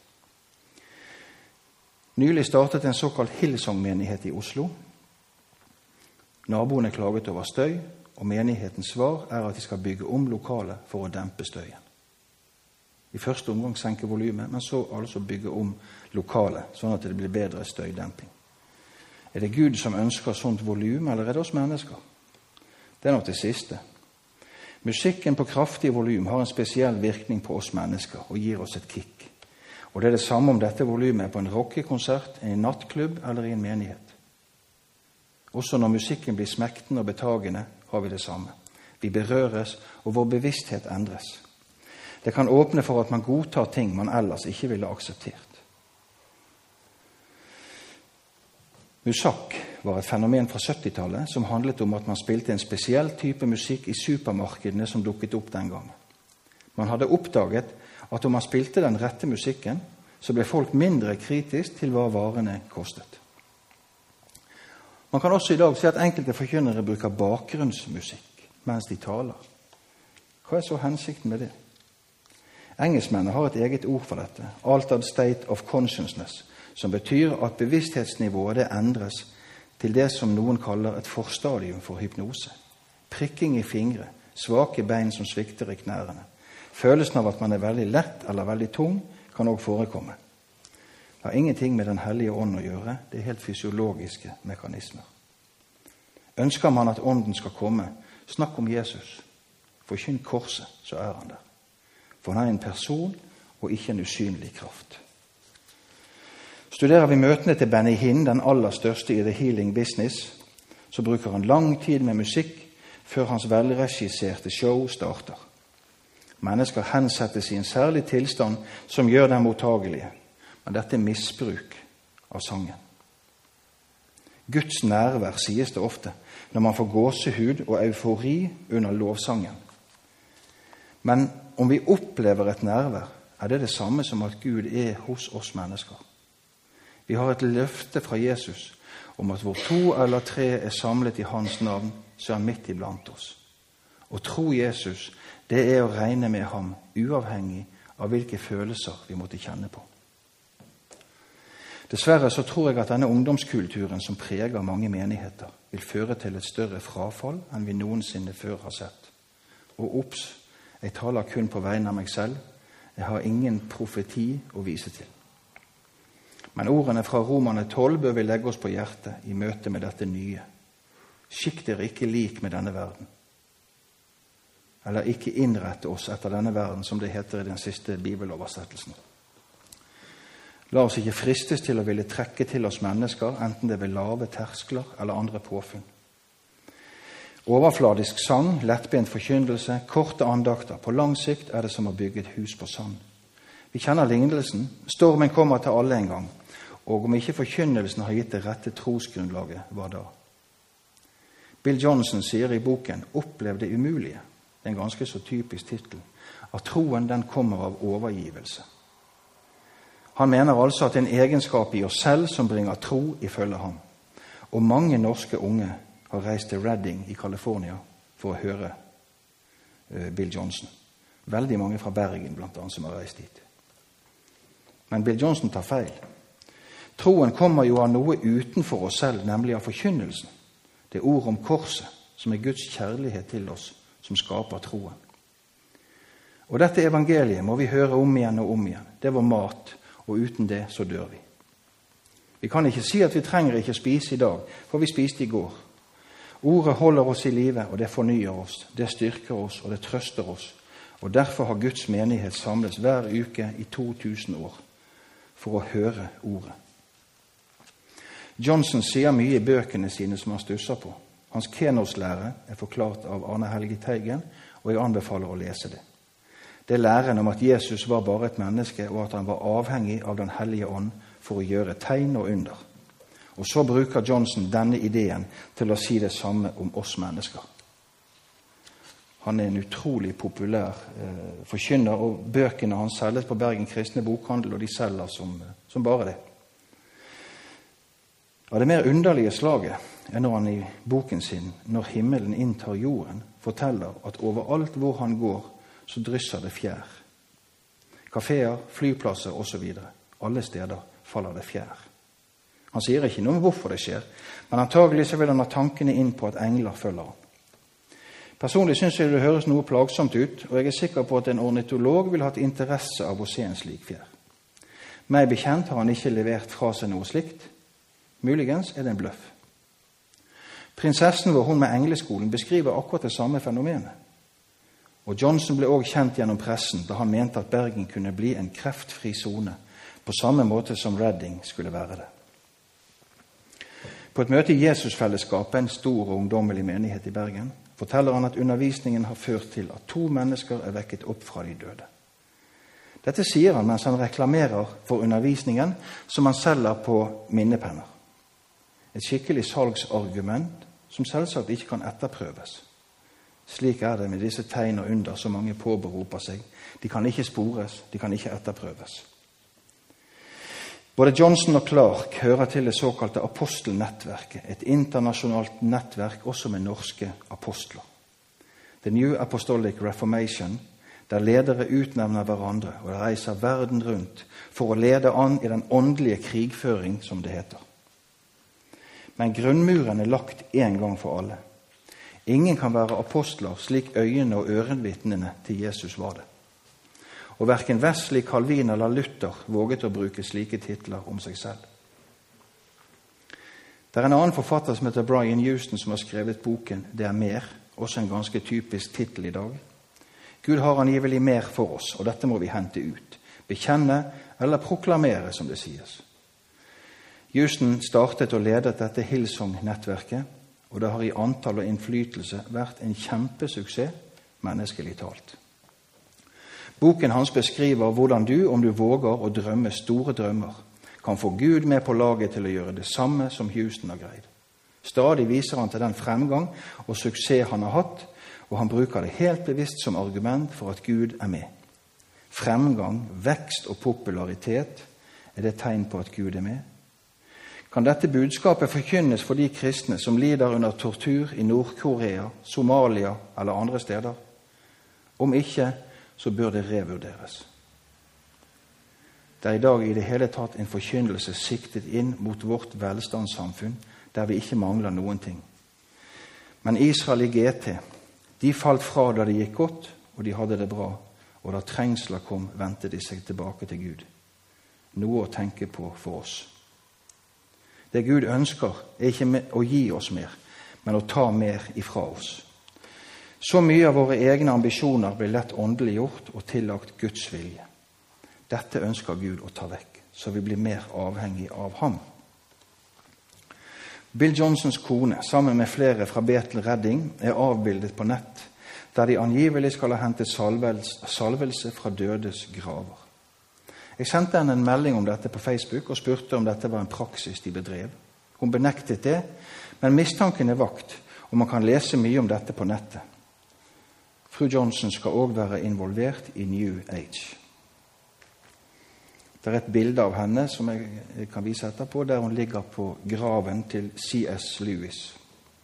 Nylig startet en såkalt Hillsong-menighet i Oslo. Naboene klaget over støy, og menighetens svar er at de skal bygge om lokalet for å dempe støyen. I første omgang senke volumet, men så altså bygge om lokalet, sånn at det blir bedre støydemping. Er det Gud som ønsker sånt volum, eller er det oss mennesker? Det er nok det siste. Musikken på kraftig volum har en spesiell virkning på oss mennesker og gir oss et kick. Og det er det samme om dette volumet er på en rockekonsert, en nattklubb eller i en menighet. Også når musikken blir smektende og betagende, har vi det samme. Vi berøres, og vår bevissthet endres. Det kan åpne for at man godtar ting man ellers ikke ville akseptert. Musikk var et fenomen fra syttitallet som handlet om at man spilte en spesiell type musikk i supermarkedene som dukket opp den gangen. Man hadde oppdaget at om man spilte den rette musikken, så ble folk mindre kritisk til hva varene kostet. Man kan også i dag se at enkelte forkynnere bruker bakgrunnsmusikk mens de taler. Hva er så hensikten med det? Engelskmennene har et eget ord for dette, Altered State of Consciousness, som betyr at bevissthetsnivået det endres til det som noen kaller et forstadium for hypnose. Prikking i fingre, svake bein som svikter i knærene. Følelsen av at man er veldig lett eller veldig tung kan også forekomme. Det har ingenting med den hellige ånd å gjøre, det er helt fysiologiske mekanismer. Ønsker man at ånden skal komme, snakk om Jesus. Forkynn korset, så er han der. for han er en person og ikke en usynlig kraft. Studerer vi møtene til Benny Hinn, den aller største i The Healing Business, så bruker han lang tid med musikk før hans velregisserte show starter. Mennesker hensettes i en særlig tilstand som gjør dem mottagelige, men dette er misbruk av sangen. Guds nærvær sies det ofte når man får gåsehud og eufori under lovsangen. Men om vi opplever et nærvær, er det det samme som at Gud er hos oss mennesker. Vi har et løfte fra Jesus om at hvor to eller tre er samlet i hans navn, så er han midt iblant oss. Å tro Jesus, det er å regne med ham, uavhengig av hvilke følelser vi måtte kjenne på. Dessverre så tror jeg at denne ungdomskulturen som preger mange menigheter, vil føre til et større frafall enn vi noensinne før har sett. Og opps, jeg taler kun på vegne av meg selv. Jeg har ingen profeti å vise til. Men ordene fra Romerne tolv bør vi legge oss på hjertet i møte med dette nye. Skikk dere ikke lik med denne verden. Eller ikke innrette oss etter denne verden, som det heter i den siste bibeloversettelsen. La oss ikke fristes til å ville trekke til oss mennesker, enten det ved lave terskler eller andre påfunn. Overfladisk sang, lettbent forkynnelse, korte andakter. På lang sikt er det som å bygge et hus på sand. Vi kjenner lignelsen. Stormen kommer til alle en gang. Og om ikke forkynnelsen har gitt det rette trosgrunnlaget, hva da? Bill Johnson sier i boken «Opplev det umulige». Det er en ganske så typisk titel. At troen den kommer av overgivelse. Han mener altså at det er en egenskap i oss selv som bringer tro ifølge ham. Og mange norske unge har reist til Redding i California for å høre Bill Johnson. Veldig mange fra Bergen blant annet som har reist dit. Men Bill Johnson tar feil. Troen kommer jo av noe utenfor oss selv, nemlig av forkynnelsen. Det er ord om korset, som er Guds kjærlighet til oss, som skaper troen. Og dette evangeliet må vi høre om igjen og om igjen. Det var mat, og uten det så dør vi. Vi kan ikke si at vi trenger ikke spise i dag, for vi spiste i går. Ordet holder oss i live, og det fornyer oss, det styrker oss, og det trøster oss. Og derfor har Guds menighet samles hver uke i to tusen år for å høre ordet. Johnson sier mye i bøkene sine som han stusser på. Hans Kenos-lære er forklart av Arne Helge Teigen, og jeg anbefaler å lese det. Det er læren om at Jesus var bare et menneske, og at han var avhengig av den hellige ånd for å gjøre tegn og under. Og så bruker Johnson denne ideen til å si det samme om oss mennesker. Han er en utrolig populær eh, forkynner, og bøkene han selges på Bergen Kristne Bokhandel, og de selger som, som bare det. Av det mer underlige slaget er når han i boken sin, Når himmelen inntar jorden, forteller at overalt hvor han går, så drysser det fjær. Kaféer, flyplasser og så videre. Alle steder faller det fjær. Han sier ikke noe om hvorfor det skjer, men antagelig så vil han ha tankene inn på at engler følger han. Personlig synes jeg det høres noe plagsomt ut, og jeg er sikker på at en ornitolog vil ha hatt interesse av å se en slik fjær. Meg bekjent har han ikke levert fra seg noe slikt. Muligens er det en bløff. Prinsessen vår, hun med engleskolen, beskriver akkurat det samme fenomenet. Og Johnson ble også kjent gjennom pressen da han mente at Bergen kunne bli en kreftfri zone, på samme måte som Redding skulle være det. På et møte i Jesusfellesskapet, en stor og ungdommelig menighet i Bergen, forteller han at undervisningen har ført til at to mennesker er vekket opp fra de døde. Dette sier han mens han reklamerer for undervisningen som han selger på minnepenner. Et skikkelig salgsargument som selvsagt ikke kan etterprøves. Slik er det med disse tegn og under som mange påberoper seg. De kan ikke spores, de kan ikke etterprøves. Både Johnson og Clark hører til det såkalte apostelnettverket, et internasjonalt nettverk også med norske apostler. The New Apostolic Reformation, der ledere utnevner hverandre og reiser verden rundt for å lede an i den åndelige krigføring, som det heter. Men grunnmuren er lagt en gang for alle. Ingen kan være apostler slik øyene og ørenvitnene til Jesus var det. Og hverken Wesley, Calvin eller Luther våget å bruke slike titler om seg selv. Det er en annen forfatter som heter Brian Houston som har skrevet boken «Det er mer», også en ganske typisk titel i dag. Gud har angivelig mer for oss, og dette må vi hente ut, bekjenne eller proklamere, som det sies. Houston startet og ledet dette Hillsong-nettverket, og det har i antall og innflytelse vært en kjempesuksess, menneskelig talt. Boken hans beskriver hvordan du, om du våger å drømme store drømmer, kan få Gud med på laget til å gjøre det samme som Houston har greid. Stadig viser han til den fremgang og suksess han har hatt, og han bruker det helt bevisst som argument for at Gud er med. Fremgang, vekst og popularitet er det tegn på at Gud er med. Kan dette budskapet forkynnes for de kristne som lider under tortur i Nord-Korea, Somalia eller andre steder? Om ikke, så bør det revurderes. Det er i dag i det hele tatt en forkynnelse siktet inn mot vårt velstandssamfunn, der vi ikke mangler noen ting. Men Israel i G T, de falt fra da det gikk godt, og de hadde det bra, og da trengsler kom, vendte de seg tilbake til Gud. Noe å tenke på for oss. Det Gud ønsker er ikke å gi oss mer, men å ta mer ifra oss. Så mye av våre egne ambisjoner blir lett åndeliggjort og tillagt Guds vilje. Dette ønsker Gud å ta vekk, så vi blir mer avhengig av ham. Bill Johnsons kone, sammen med flere fra Bethel Redding, er avbildet på nett, der de angivelig skal ha hentet salvelse fra dødes graver. Jeg sendte henne en melding om dette på Facebook og spurte om dette var en praksis de bedrev. Hun benektet det, men mistanken er vakt, og man kan lese mye om dette på nettet. Fru Johnson skal også være involvert i New Age. Det er et bilde av henne som jeg kan vise etterpå, der hun ligger på graven til C S Lewis.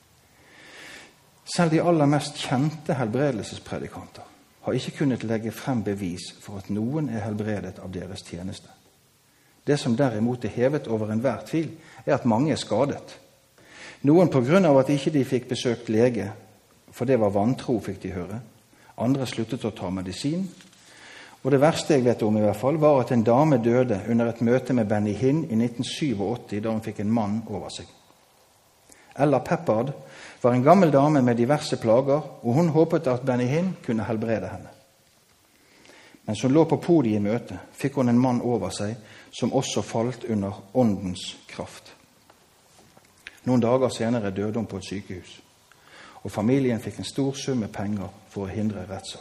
Selv de aller mest kjente helbredelsespredikanter har ikke kunnet legge frem bevis for at noen er helbredet av deres tjeneste. Det som derimot er hevet over enhver tvil, er at mange er skadet. Noen på grunn av at ikke de fikk besøkt lege, for det var vantro, fikk de høre. Andre sluttet å ta medisin. Og det verste jeg vet om i hvert fall, var at en dame døde under et møte med Benny Hinn i nitten åttisju, da hun fikk en mann over seg. Ella Peppard var en gammel dame med diverse plager, og hun håpet at Benny Hinn kunne helbrede henne. Mens hun lå på podiet i møtet, fikk hun en mann over seg som også falt under åndens kraft. Noen dager senere døde hun på et sykehus, og familien fikk en stor sum med penger for å hindre rettssak.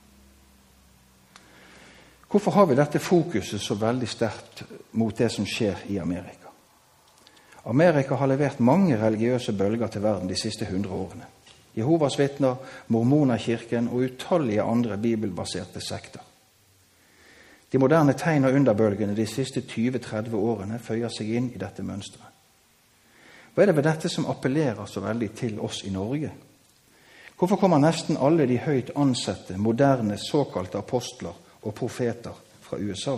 Hvorfor har vi dette fokuset så veldig sterkt mot det som skjer i Amerika? Amerika har levert mange religiøse bølger til verden de siste hundre årene. Jehovas vitner, Mormonerkirken og utallige andre bibelbaserte sekter. De moderne tegn og underbølgene de siste tyve til tretti årene føyer seg inn i dette mønstret. Hva er det ved dette som appellerer så veldig til oss i Norge? Hvorfor kommer nesten alle de høyt ansette, moderne såkalte apostler og profeter fra U S A?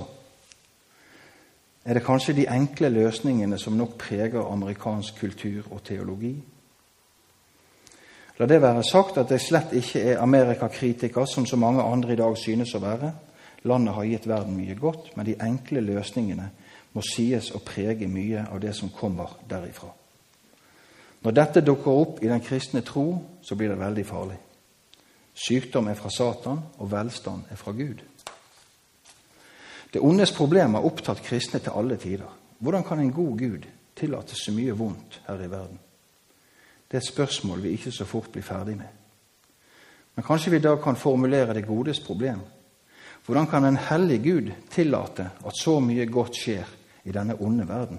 Er det kanskje de enkle løsningene som nok preger amerikansk kultur og teologi? La det være sagt at jeg slett ikke er Amerikakritiker, som så mange andre i dag synes å være. Landet har gitt verden mye godt, men de enkle løsningene må sies å prege mye av det som kommer derifra. Når dette dukker opp i den kristne tro, så blir det veldig farlig. Sykdom er fra Satan, og velstand er fra Gud. Det ondes problem har opptatt kristne til alle tider. Hvordan kan en god Gud tillate så mye vondt her i verden? Det er et spørsmål vi ikke så fort blir ferdig med. Men kanskje vi da kan formulere det godes problem. Hvordan kan en hellig Gud tillate at så mye godt skjer i denne onde verden?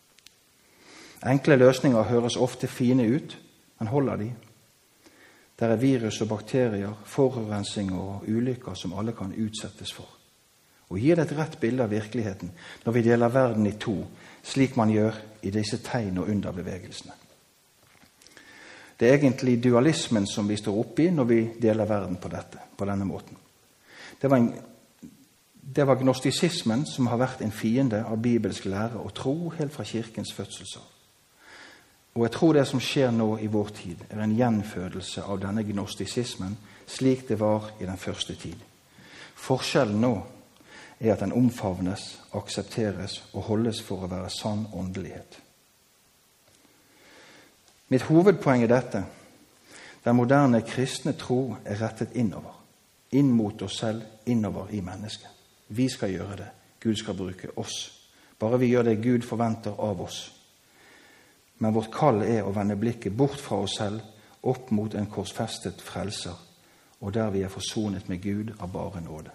Enkle løsninger høres ofte fine ut, men holder de? Der er virus og bakterier, forurensning og ulykker som alle kan utsettes for. Og gir det et rett bilde av virkeligheten når vi deler verden i to, slik man gjør i disse tegn- og underbevegelsene. Det er egentlig dualismen som vi står oppe i når vi deler verden på dette, på denne måten. Det var, en, det var gnostisismen som har vært en fiende av bibelsk lære og tro helt fra kirkens fødselsår. Og jeg tror det som skjer nå i vår tid, er en gjenfødelse av denne gnostisismen, slik det var i den første tid. Forskjellen nå er at den omfavnes, aksepteres og holdes for å være sann åndelighet. Mitt hovedpoeng er dette: den moderne kristne tro er rettet innover. inn mot oss selv, innover i mennesket. Vi skal gjøre det. Gud skal bruke oss. Bare vi gjør det Gud forventer av oss. Men vårt kall er å vende blikket bort fra oss selv, opp mot en korsfestet frelser, og der vi er forsonet med Gud av bare nåde.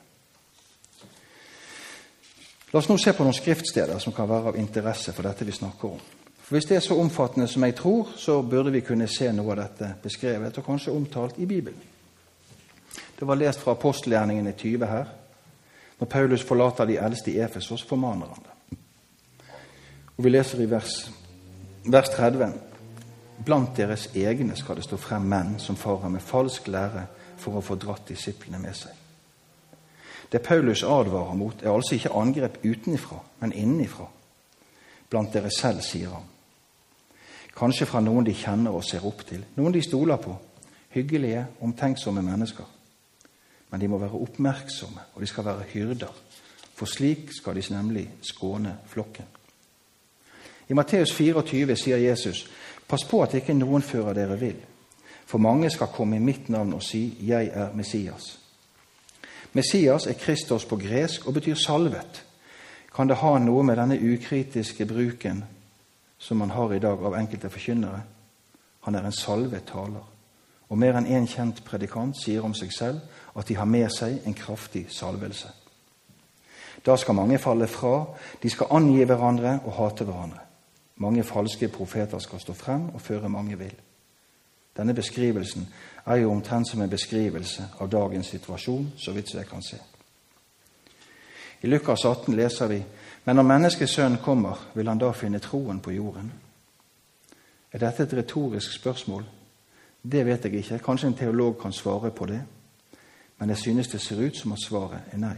La oss nå se på noen skriftsteder som kan være av interesse for dette vi snakker om. For hvis det er så omfattende som jeg tror, så burde vi kunne se noe av dette beskrevet og kanskje omtalt i Bibelen. Det var lest fra apostelgjerningene tyve her. Når Paulus forlater de eldste i Efesos, formaner han det. Og vi leser i vers, vers tretti. Blant deres egne skal det stå frem menn som farer med falsk lære for å få dratt disiplene med seg. Det Paulus advarer mot er altså ikke angrep utenifra, men innenifra. Blant dere selv, sier han. Kanskje fra noen de kjenner og ser opp til, noen de stoler på, hyggelige, omtenksomme mennesker. Men de må være oppmerksomme, og de skal være hyrder, for slik skal de nemlig skåne flokken. I Matteus fireogtyve sier Jesus, pass på at ikke noen fører dere vill, for mange skal komme i mitt navn og si, jeg er Messias. Messias er Kristus på gresk og betyr salvet. Kan det ha noe med denne ukritiske bruken som man har i dag av enkelte forkynnere? Han er en salvet taler, og mer enn en kjent predikant sier om seg selv at de har med seg en kraftig salvelse. Da skal mange falle fra, de skal angi hverandre og hate hverandre. Mange falske profeter skal stå frem og føre mange vill. Denne beskrivelsen er jo omtrent som en beskrivelse av dagens situasjon, så vidt jeg kan se. I Lukas atten leser vi, men når menneskesønnen kommer, vil han da finne troen på jorden? Er dette et retorisk spørsmål? Det vet jeg ikke. Kanskje en teolog kan svare på det. Men jeg synes det ser ut som at svaret er nei.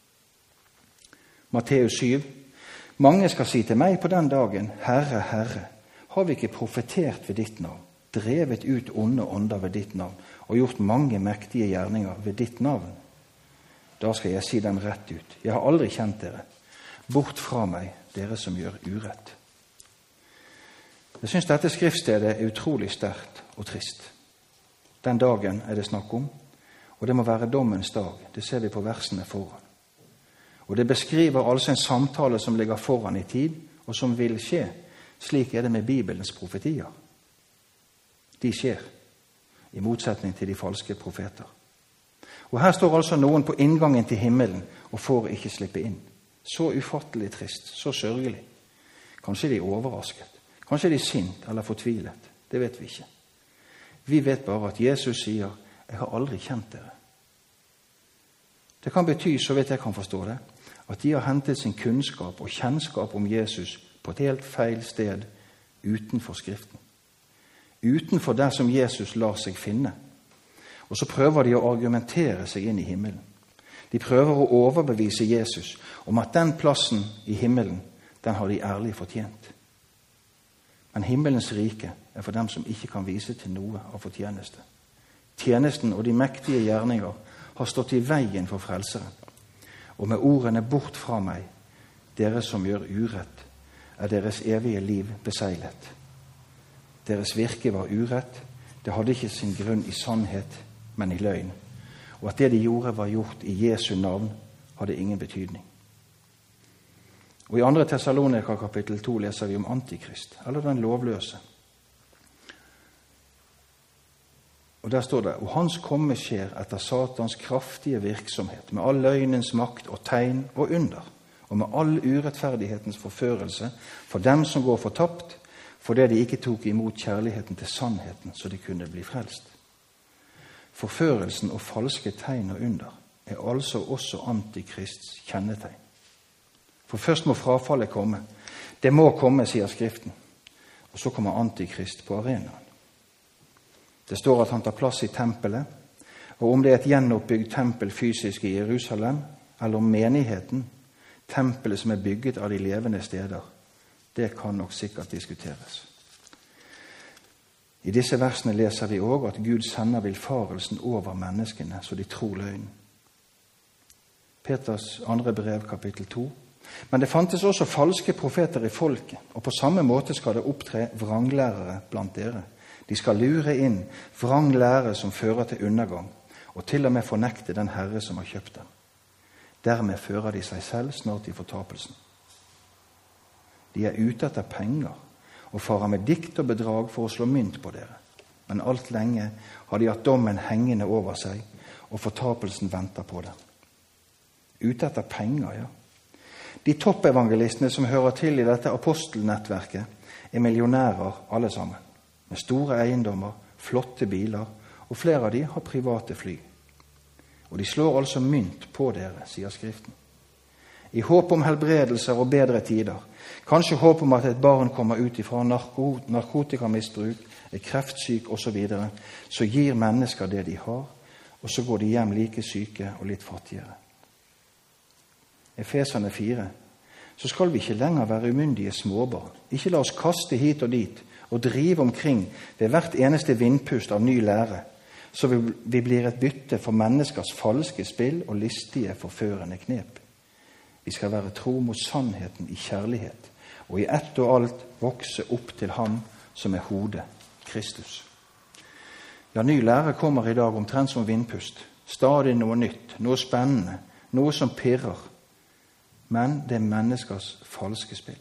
Matteus syv. Mange skal si til meg på den dagen, Herre, Herre, har vi ikke profetert ved ditt navn, drevet ut onde ånder ved ditt navn, og gjort mange mektige gjerninger ved ditt navn? Da skal jeg si dem rett ut. Jeg har aldri kjent dere. Bort fra meg, dere som gjør urett. Jeg synes dette skriftstedet er utrolig sterkt og trist. Den dagen er det snakk om, og det må være dommens dag. Det ser vi på versene foran. Og det beskriver altså en samtale som ligger foran i tid, og som vil skje. Slik er det med Bibelens profetier. De skjer, i motsetning til de falske profeter. Og her står altså noen på inngangen til himmelen og får ikke slippe inn. Så ufattelig trist, så sørgelig. Kanskje de er overrasket. Kanskje de er sint eller fortvilet. Det vet vi ikke. Vi vet bare at Jesus sier, jeg har aldri kjent dere. Det kan bety, så vidt jeg kan forstå det, at de har hentet sin kunnskap og kjennskap om Jesus på et helt feil sted utenfor Skriften. Utenfor der som Jesus lar seg finne. Og så prøver de å argumentere seg inn i himmelen. De prøver å overbevise Jesus om at den plassen i himmelen, den har de ærlig fortjent. Men himmelens rike er for dem som ikke kan vise til noe av fortjeneste. Tjenesten og de mektige gjerninger har stått i veien for frelseren. Og med ordene bort fra meg, dere som gjør urett, er deres evige liv beseglet. Deres virke var urett, det hadde ikke sin grunn i sannhet, men i løgn. Og at det de gjorde var gjort i Jesu navn, hadde ingen betydning. Og i andre Thessalonika kapittel to leser vi om Antikrist, eller den lovløse. Og der står det, og hans komme skjer etter Satans kraftige virksomhet, med all løgnens makt og tegn og under, og med all urettferdighetens forførelse for dem som går fortapt, fordi de ikke tok imot kjærligheten til sannheten, så de kunne bli frelst. Forførelsen og falske tegn og under er altså også Antikrists kjennetegn. For først må frafallet komme. Det må komme, sier Skriften. Og så kommer Antikrist på arenaen. Det står at han tar plass i tempelet, og om det er et gjenoppbygd tempel fysisk i Jerusalem, eller om menigheten, tempelet som er bygget av de levende steder, det kan nok sikkert diskuteres. I disse versene leser vi også at Gud sender vilfarelsen over menneskene, så de tror løgn. Peters andre brev, kapittel to. Men det fantes også falske profeter i folket, og på samme måte skal det opptre vranglærere blant dere. De skal lure inn vrang lære som fører til undergang, og til og med fornekte den Herre som har kjøpt dem. Dermed fører de seg selv snart i fortapelsen. De er ute etter penger og farer med dikt og bedrag for å slå mynt på dere. Men alt lenge har de hatt dommen hengende over seg, og fortapelsen venter på dem. Ute etter penger, ja. De toppevangelistene som hører til i dette apostelnettverket, er millionærer alle sammen, med store eiendommer, flotte biler, og flere av de har private fly. Og de slår altså mynt på dere, sier Skriften. I håp om helbredelser og bedre tider, kanskje håp om at et barn kommer ut ifra narko, narkotikamisbruk, er kreftsyk og så videre, så gir mennesker det de har, og så går de hjem like syke og litt fattigere. Efeserne fire. Så skal vi ikke lenger være umyndige småbarn. Ikke la oss kaste hit og dit og drive omkring ved hvert eneste vindpust av ny lære, så vi blir et bytte for menneskers falske spill og listige forførende knep. Vi skal være tro mot sannheten i kjærlighet, og i ett og alt vokse opp til ham som er hodet, Kristus. Ja, ny lære kommer i dag omtrent som vindpust. Stadig noe nytt, noe spennende, noe som pirrer. Men det er menneskers falske spill.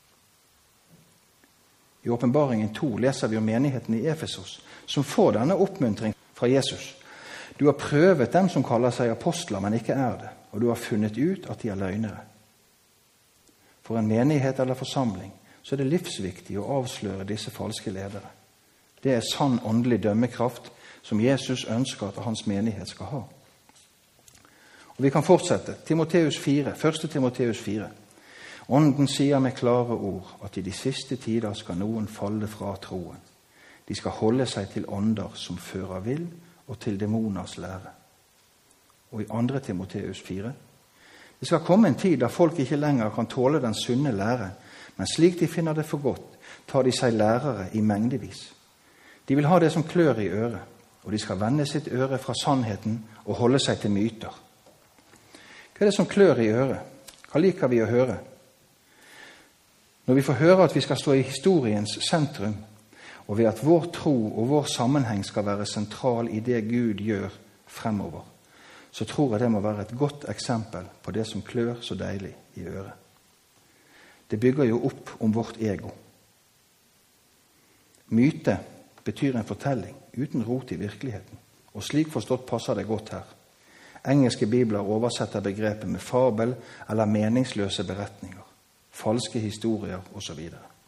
I Åpenbaringen to leser vi om menigheten i Efesos, som får denne oppmuntring fra Jesus. Du har prøvet dem som kaller seg apostler, men ikke er det, og du har funnet ut at de er løgnere. For en menighet eller forsamling så er det livsviktig å avsløre disse falske ledere. Det er sann åndelig dømmekraft som Jesus ønsker at hans menighet skal ha. Og vi kan fortsette. Timoteus fire, første Timoteus fire. Ånden sier med klare ord at i de siste tider skal noen falle fra troen. De skal holde seg til ånder som fører vill, og til demoners lære. Og i andre Timoteus fire. Det skal komme en tid da folk ikke lenger kan tåle den sunne lære, men slik de finner det for godt, tar de seg lærere i mengdevis. De vil ha det som klør i øret, og de skal vende sitt øre fra sannheten og holde seg til myter. Hva er det som klør i øret? Hva liker vi å høre? Når vi får høre at vi skal stå i historiens sentrum, og ved at vår tro og vår sammenheng skal være sentral i det Gud gjør fremover, så tror jeg det må være et godt eksempel på det som klør så deilig i øret. Det bygger jo opp om vårt ego. Myte betyr en fortelling uten rot i virkeligheten, og slik forstått passer det godt her. Engelske bibler oversetter begrepet med fabel eller meningsløse beretninger, falske historier osv.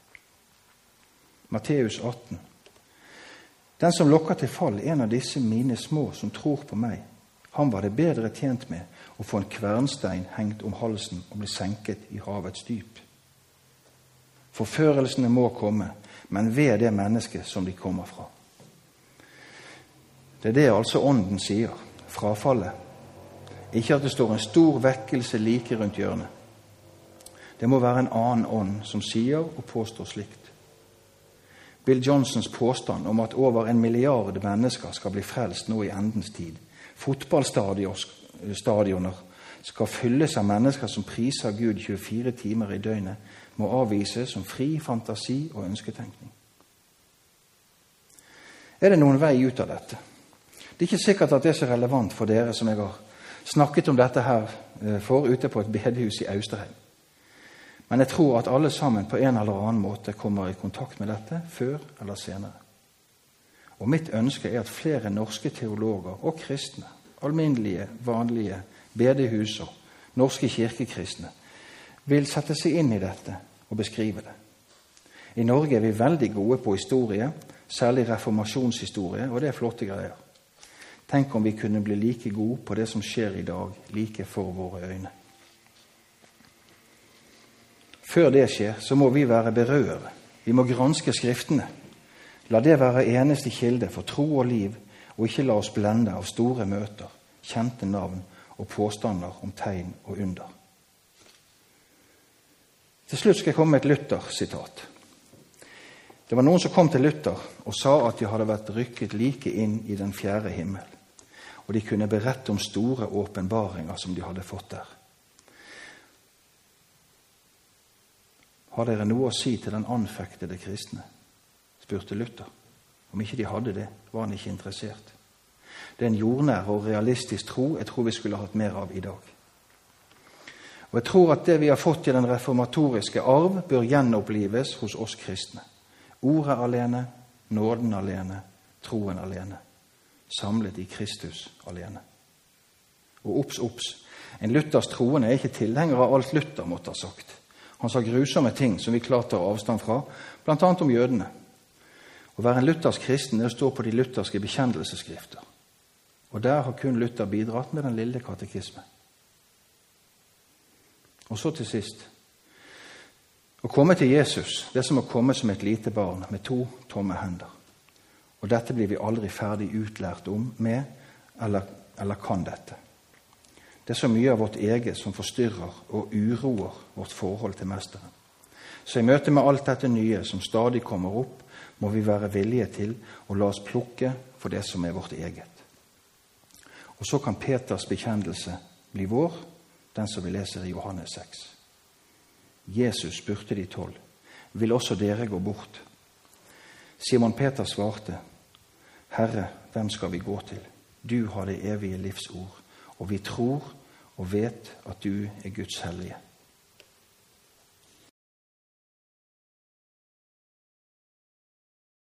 Matteus atten. Den som lokker til fall, en av disse mine små som tror på meg, han var det bedre tjent med å få en kvernstein hengt om halsen og bli senket i havets dyp. Forførelsene må komme, men ved det mennesket som de kommer fra. Det er det altså ånden sier, frafallet. Ikke at det står en stor vekkelse like rundt hjørnet. Det må være en annen ånd som sier og påstår slikt. Bill Johnsons påstand om at over en milliard mennesker skal bli frelst nå i endens tid, fotballstadioner skal fylles av mennesker som priser Gud tjuefire timer i døgnet, må avvises som fri fantasi og ønsketenkning. Er det noen vei ut av dette? Det er ikke sikkert at det er så relevant for dere som jeg har snakket om dette her for ute på et bedehus i Austerheim. Men jeg tror at alle sammen på en eller annen måte kommer i kontakt med dette før eller senere. Og mitt ønske er at flere norske teologer og kristne, alminnelige, vanlige bedehuser, norske kirkekristne, vil sette seg inn i dette og beskrive det. I Norge er vi veldig gode på historie, særlig reformasjonshistorie, og det er flotte greier. Tenk om vi kunne bli like gode på det som skjer i dag, like for våre øyne. Før det skjer, så må vi være berørere. Vi må granske skriftene. La det være eneste kilde for tro og liv, og ikke la oss blende av store møter, kjente navn og påstander om tegn og under. Til slutt skal jeg komme med et Luther-sitat. Det var noen som kom til Luther og sa at de hadde vært rykket like inn i den fjerde himmel, og de kunne berette om store åpenbaringer som de hadde fått der. Har dere noe å si til den anfektede kristne? Spurte Luther. Om ikke de hadde det, var han ikke interessert. Det er en jordnær og realistisk tro jeg tror vi skulle hatt mer av i dag. Og jeg tror at det vi har fått i den reformatoriske arv, bør gjenopplives hos oss kristne. Ordet alene, nåden alene, troen alene. Samlet i Kristus alene. Og opps, opps. En Luthers troende er ikke tilhenger av alt Luther måtte ha sagt. Han sa grusomme ting som vi klart tar avstand fra, blant annet om jødene. Å være en Luthers kristen er å stå på de lutherske bekjennelsesskrifter. Og der har kun Luther bidratt med den lille katekisme. Og så til sist. Å komme til Jesus, det er som å komme som et lite barn med to tomme hender. Og dette blir vi aldri ferdig utlært om med, eller, eller kan dette. Det er så mye av vårt eget som forstyrrer og uroer vårt forhold til mesteren. Så i møte med alt dette nye som stadig kommer opp, må vi være villige til å la oss plukke for det som er vårt eget. Og så kan Peters bekjennelse bli vår, den som vi leser i Johannes seks. Jesus spurte de tolv, vil også dere gå bort? Simon Peter svarte, Herre, hvem skal vi gå til? Du har det evige livsord, og vi tror og vet at du er Guds hellige.